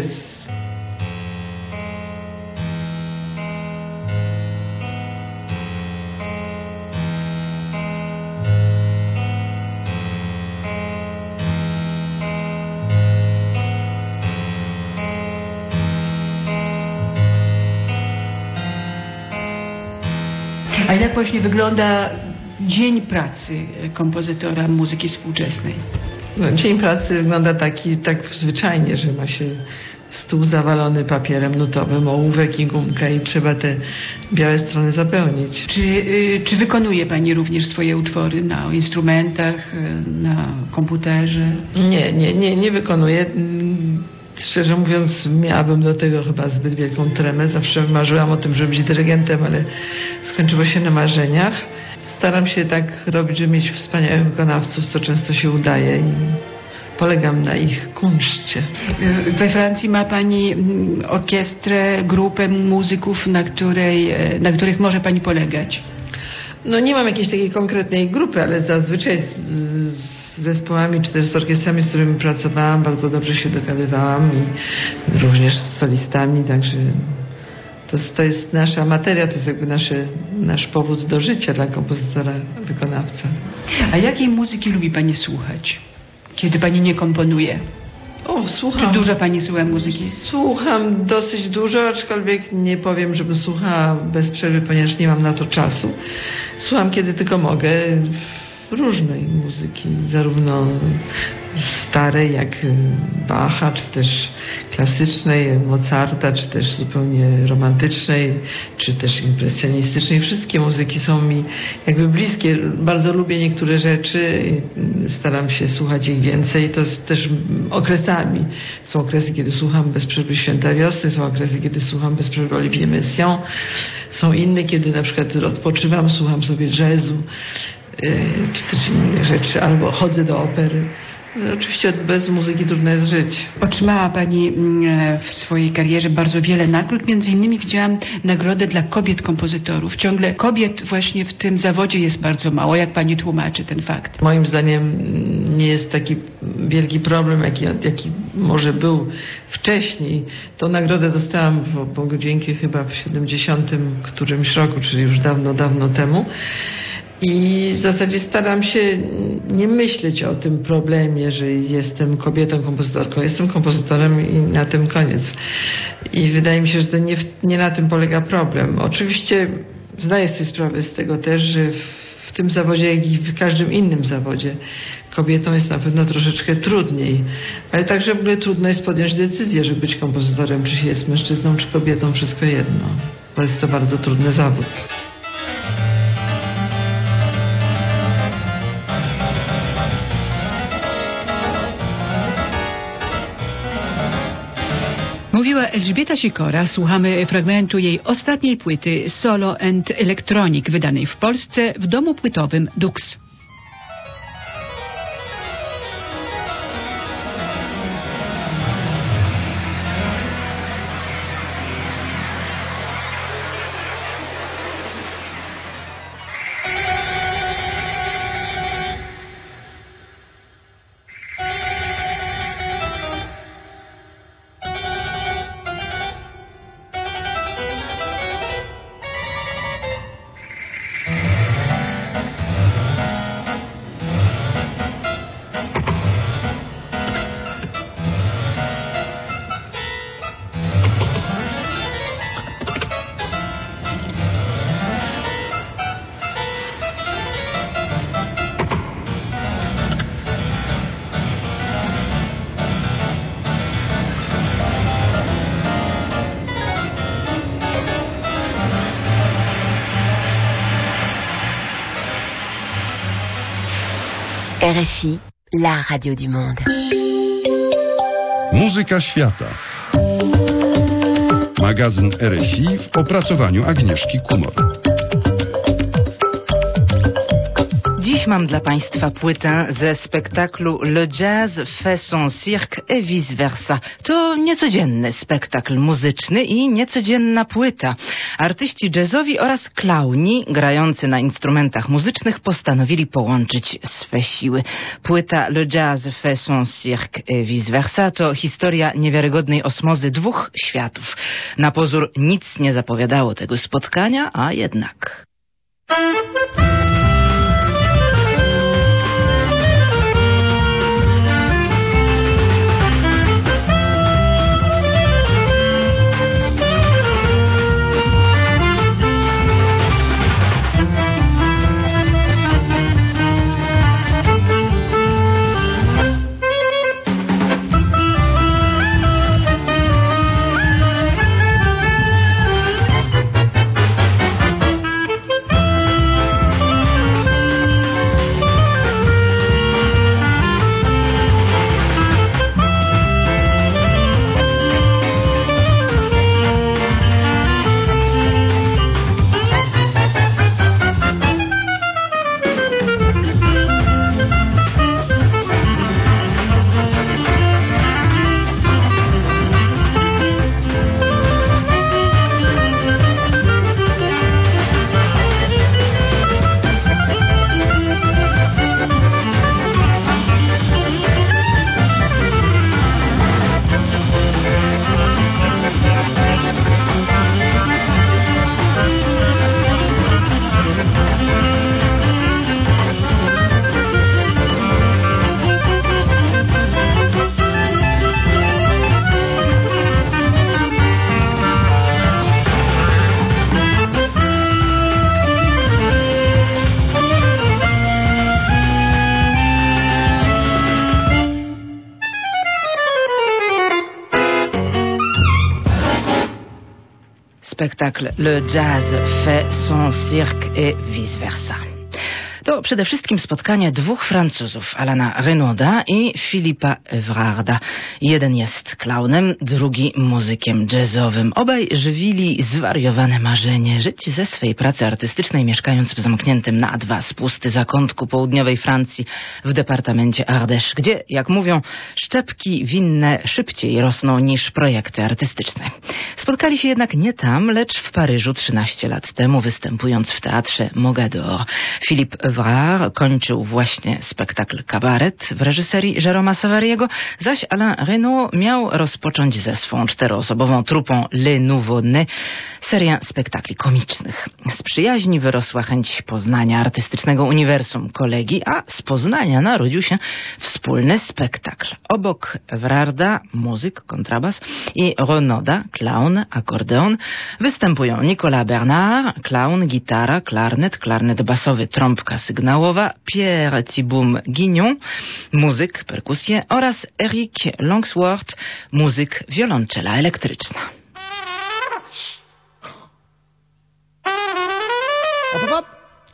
A jak właśnie wygląda dzień pracy kompozytora muzyki współczesnej? No, dzień pracy wygląda taki, tak zwyczajnie, że ma się stół zawalony papierem nutowym, ołówek i gumkę i trzeba te białe strony zapełnić. Czy, y, czy wykonuje pani również swoje utwory na instrumentach, na komputerze? Nie, nie, nie, nie wykonuję. Szczerze mówiąc, miałabym do tego chyba zbyt wielką tremę. Zawsze marzyłam o tym, żeby być dyrygentem, ale skończyło się na marzeniach. Staram się tak robić, żeby mieć wspaniałych wykonawców, co często się udaje i polegam na ich kunszcie. We Francji ma pani orkiestrę, grupę muzyków, na, której, na których może pani polegać? No nie mam jakiejś takiej konkretnej grupy, ale zazwyczaj z, z zespołami czy też z orkiestrami, z którymi pracowałam, bardzo dobrze się dogadywałam i również z solistami, także to, to jest nasza materia, to jest jakby nasze, nasz powód do życia dla kompozytora, wykonawca. A jakiej muzyki lubi pani słuchać, kiedy pani nie komponuje? O, słucham. Czy dużo pani słucha muzyki? Słucham dosyć dużo, aczkolwiek nie powiem, żebym słuchała bez przerwy, ponieważ nie mam na to czasu. Słucham kiedy tylko mogę. Różnej muzyki, zarówno starej jak Bacha, czy też klasycznej, Mozarta, czy też zupełnie romantycznej, czy też impresjonistycznej. Wszystkie muzyki są mi jakby bliskie. Bardzo lubię niektóre rzeczy, staram się słuchać ich więcej. To jest też okresami. Są okresy, kiedy słucham bez przerwy Święta Wiosny, są okresy, kiedy słucham bez przerwy Olivier Messiaen. Są inne, kiedy na przykład odpoczywam, słucham sobie jazzu, czy też innych rzeczy, albo chodzę do opery. Oczywiście bez muzyki trudno jest żyć. Otrzymała pani w swojej karierze bardzo wiele nagród. Między innymi widziałam nagrodę dla kobiet kompozytorów. Ciągle kobiet właśnie w tym zawodzie jest bardzo mało. Jak pani tłumaczy ten fakt? Moim zdaniem nie jest taki wielki problem, jaki, jaki może był wcześniej. Tą nagrodę dostałam w Bogu dzięki chyba w siedemdziesiątym którymś roku, czyli już dawno, dawno temu. I w zasadzie staram się nie myśleć o tym problemie, że jestem kobietą kompozytorką. Jestem kompozytorem i na tym koniec. I wydaje mi się, że to nie, nie na tym polega problem. Oczywiście zdaję sobie sprawę z tego też, że w tym zawodzie, jak i w każdym innym zawodzie kobietom jest na pewno troszeczkę trudniej. Ale także w ogóle trudno jest podjąć decyzję, żeby być kompozytorem, czy się jest mężczyzną, czy kobietą, wszystko jedno. Bo jest to bardzo trudny zawód. Mówiła Elżbieta Sikora. Słuchamy fragmentu jej ostatniej płyty Solo and Electronic, wydanej w Polsce w domu płytowym Dux. R F I, la radio du monde. Muzyka świata. Magazyn R F I w opracowaniu Agnieszki Kumor. Dziś mam dla Państwa płytę ze spektaklu Le Jazz fait son cirque et vice versa. To niecodzienny spektakl muzyczny i niecodzienna płyta. Artyści jazzowi oraz klauni grający na instrumentach muzycznych postanowili połączyć swe siły. Płyta Le Jazz fait son cirque et vice versa to historia niewiarygodnej osmozy dwóch światów. Na pozór nic nie zapowiadało tego spotkania, a jednak... Spektakl Le Jazz fait son cirque et vice versa. To przede wszystkim spotkanie dwóch Francuzów, Alana Renauda i Philippa Evrarda. Jeden jest klaunem, drugi muzykiem jazzowym. Obaj żywili zwariowane marzenie żyć ze swej pracy artystycznej, mieszkając w zamkniętym na dwa spusty zakątku południowej Francji w departamencie Ardèche, gdzie, jak mówią, szczepki winne szybciej rosną niż projekty artystyczne. Spotkali się jednak nie tam, lecz w Paryżu trzynaście lat temu, występując w teatrze Mogador. Philippe Evrard kończył właśnie spektakl Kabaret w reżyserii Jérôma Savariego, zaś Alain Renaud miał rozpocząć ze swą czteroosobową trupą Les Nouveau-Nés serię spektakli komicznych. Z przyjaźni wyrosła chęć poznania artystycznego uniwersum kolegi, a z Poznania narodził się wspólny spektakl. Obok Evrarda muzyk, kontrabas i Renauda, klaun, akordeon, występują Nicolas Bernard, klaun, gitara, klarnet, klarnet basowy, trąbka sygnałowa, Pierre Thibaum Guignon, muzyk, perkusje oraz Eric Longsworth, muzyk, wiolonczela elektryczna. Op, op, op.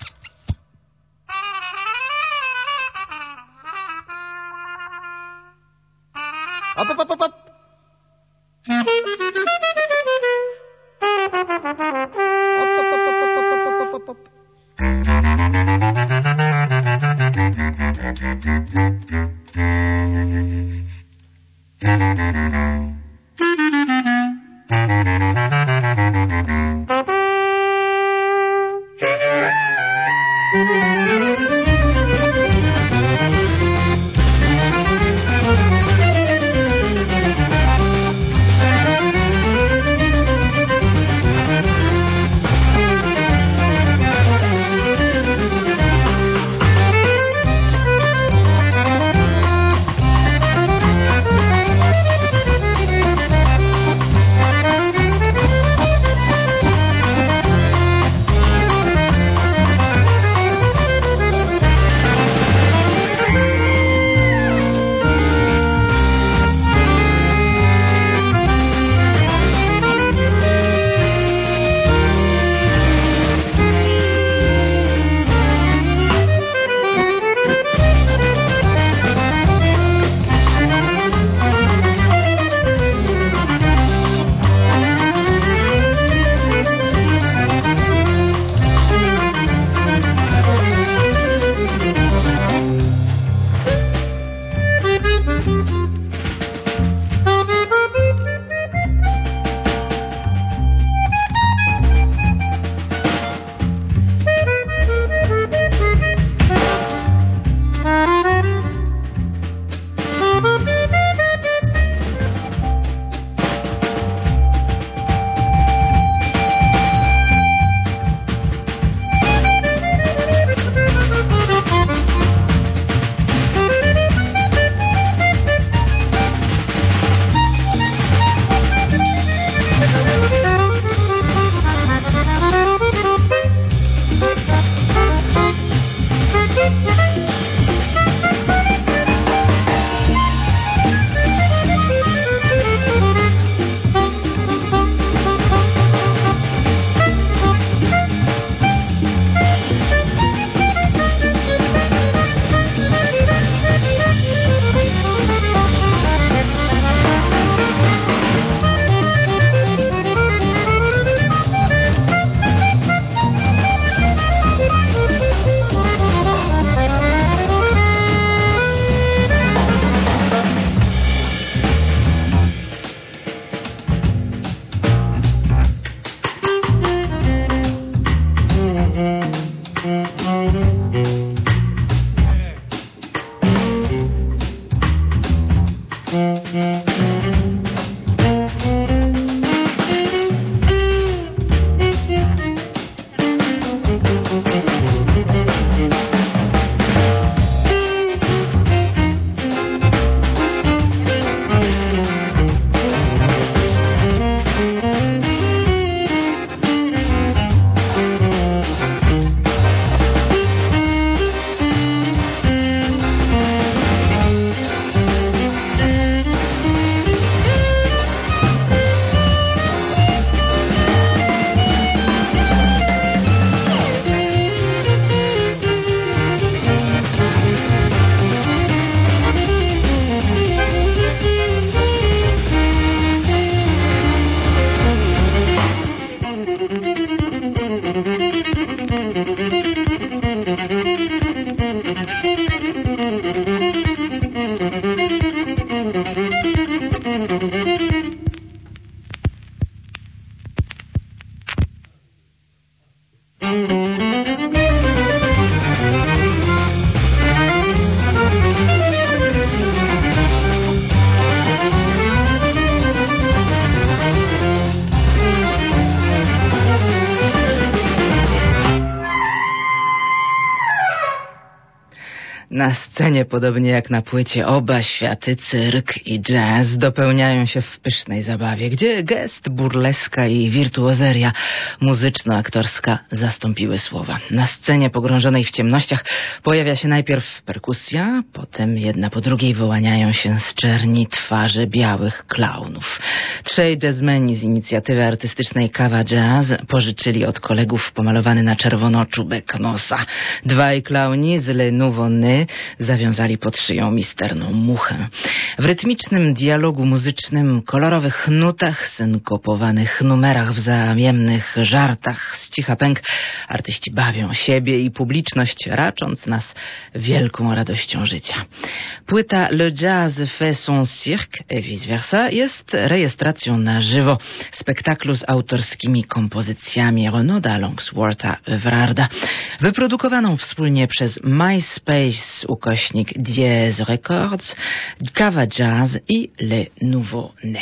Op, op, op, op, op. Op, op, op, op, op, op, op, op. Na scenie, podobnie jak na płycie, oba światy, cyrk i jazz, dopełniają się w pysznej zabawie, gdzie gest, burleska i wirtuozeria muzyczno-aktorska zastąpiły słowa. Na scenie pogrążonej w ciemnościach pojawia się najpierw perkusja, potem jedna po drugiej wyłaniają się z czerni twarze białych klaunów. Trzej jazzmeni z inicjatywy artystycznej Kawa Jazz pożyczyli od kolegów pomalowany na czerwono czubek nosa. Dwaj klauni z Le Nouveau Né zawiązali pod szyją misterną muchę. W rytmicznym dialogu muzycznym, kolorowych nutach, synkopowanych numerach, wzajemnych żartach z cicha pęk artyści bawią siebie i publiczność, racząc nas wielką radością życia. Płyta Le Jazz fait son cirque et vice versa jest rejestracją na żywo spektaklu z autorskimi kompozycjami Renauda, Longswortha, Evrarda, wyprodukowaną wspólnie przez MySpace ukośnik Diez Records, Kawa Jazz i Le Nouveau Né.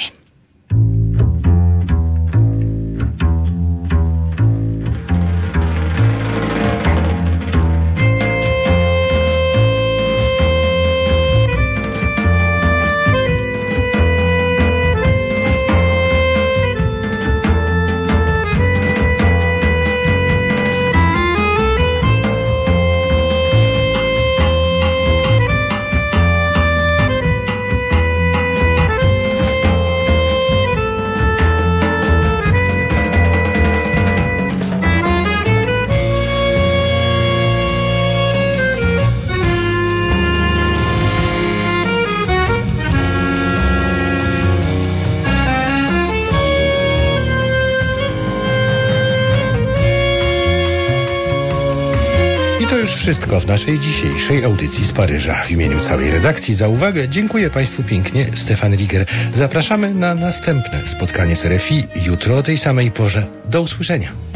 To już wszystko w naszej dzisiejszej audycji z Paryża. W imieniu całej redakcji za uwagę dziękuję Państwu pięknie. Stefan Riger. Zapraszamy na następne spotkanie z R F I jutro o tej samej porze. Do usłyszenia.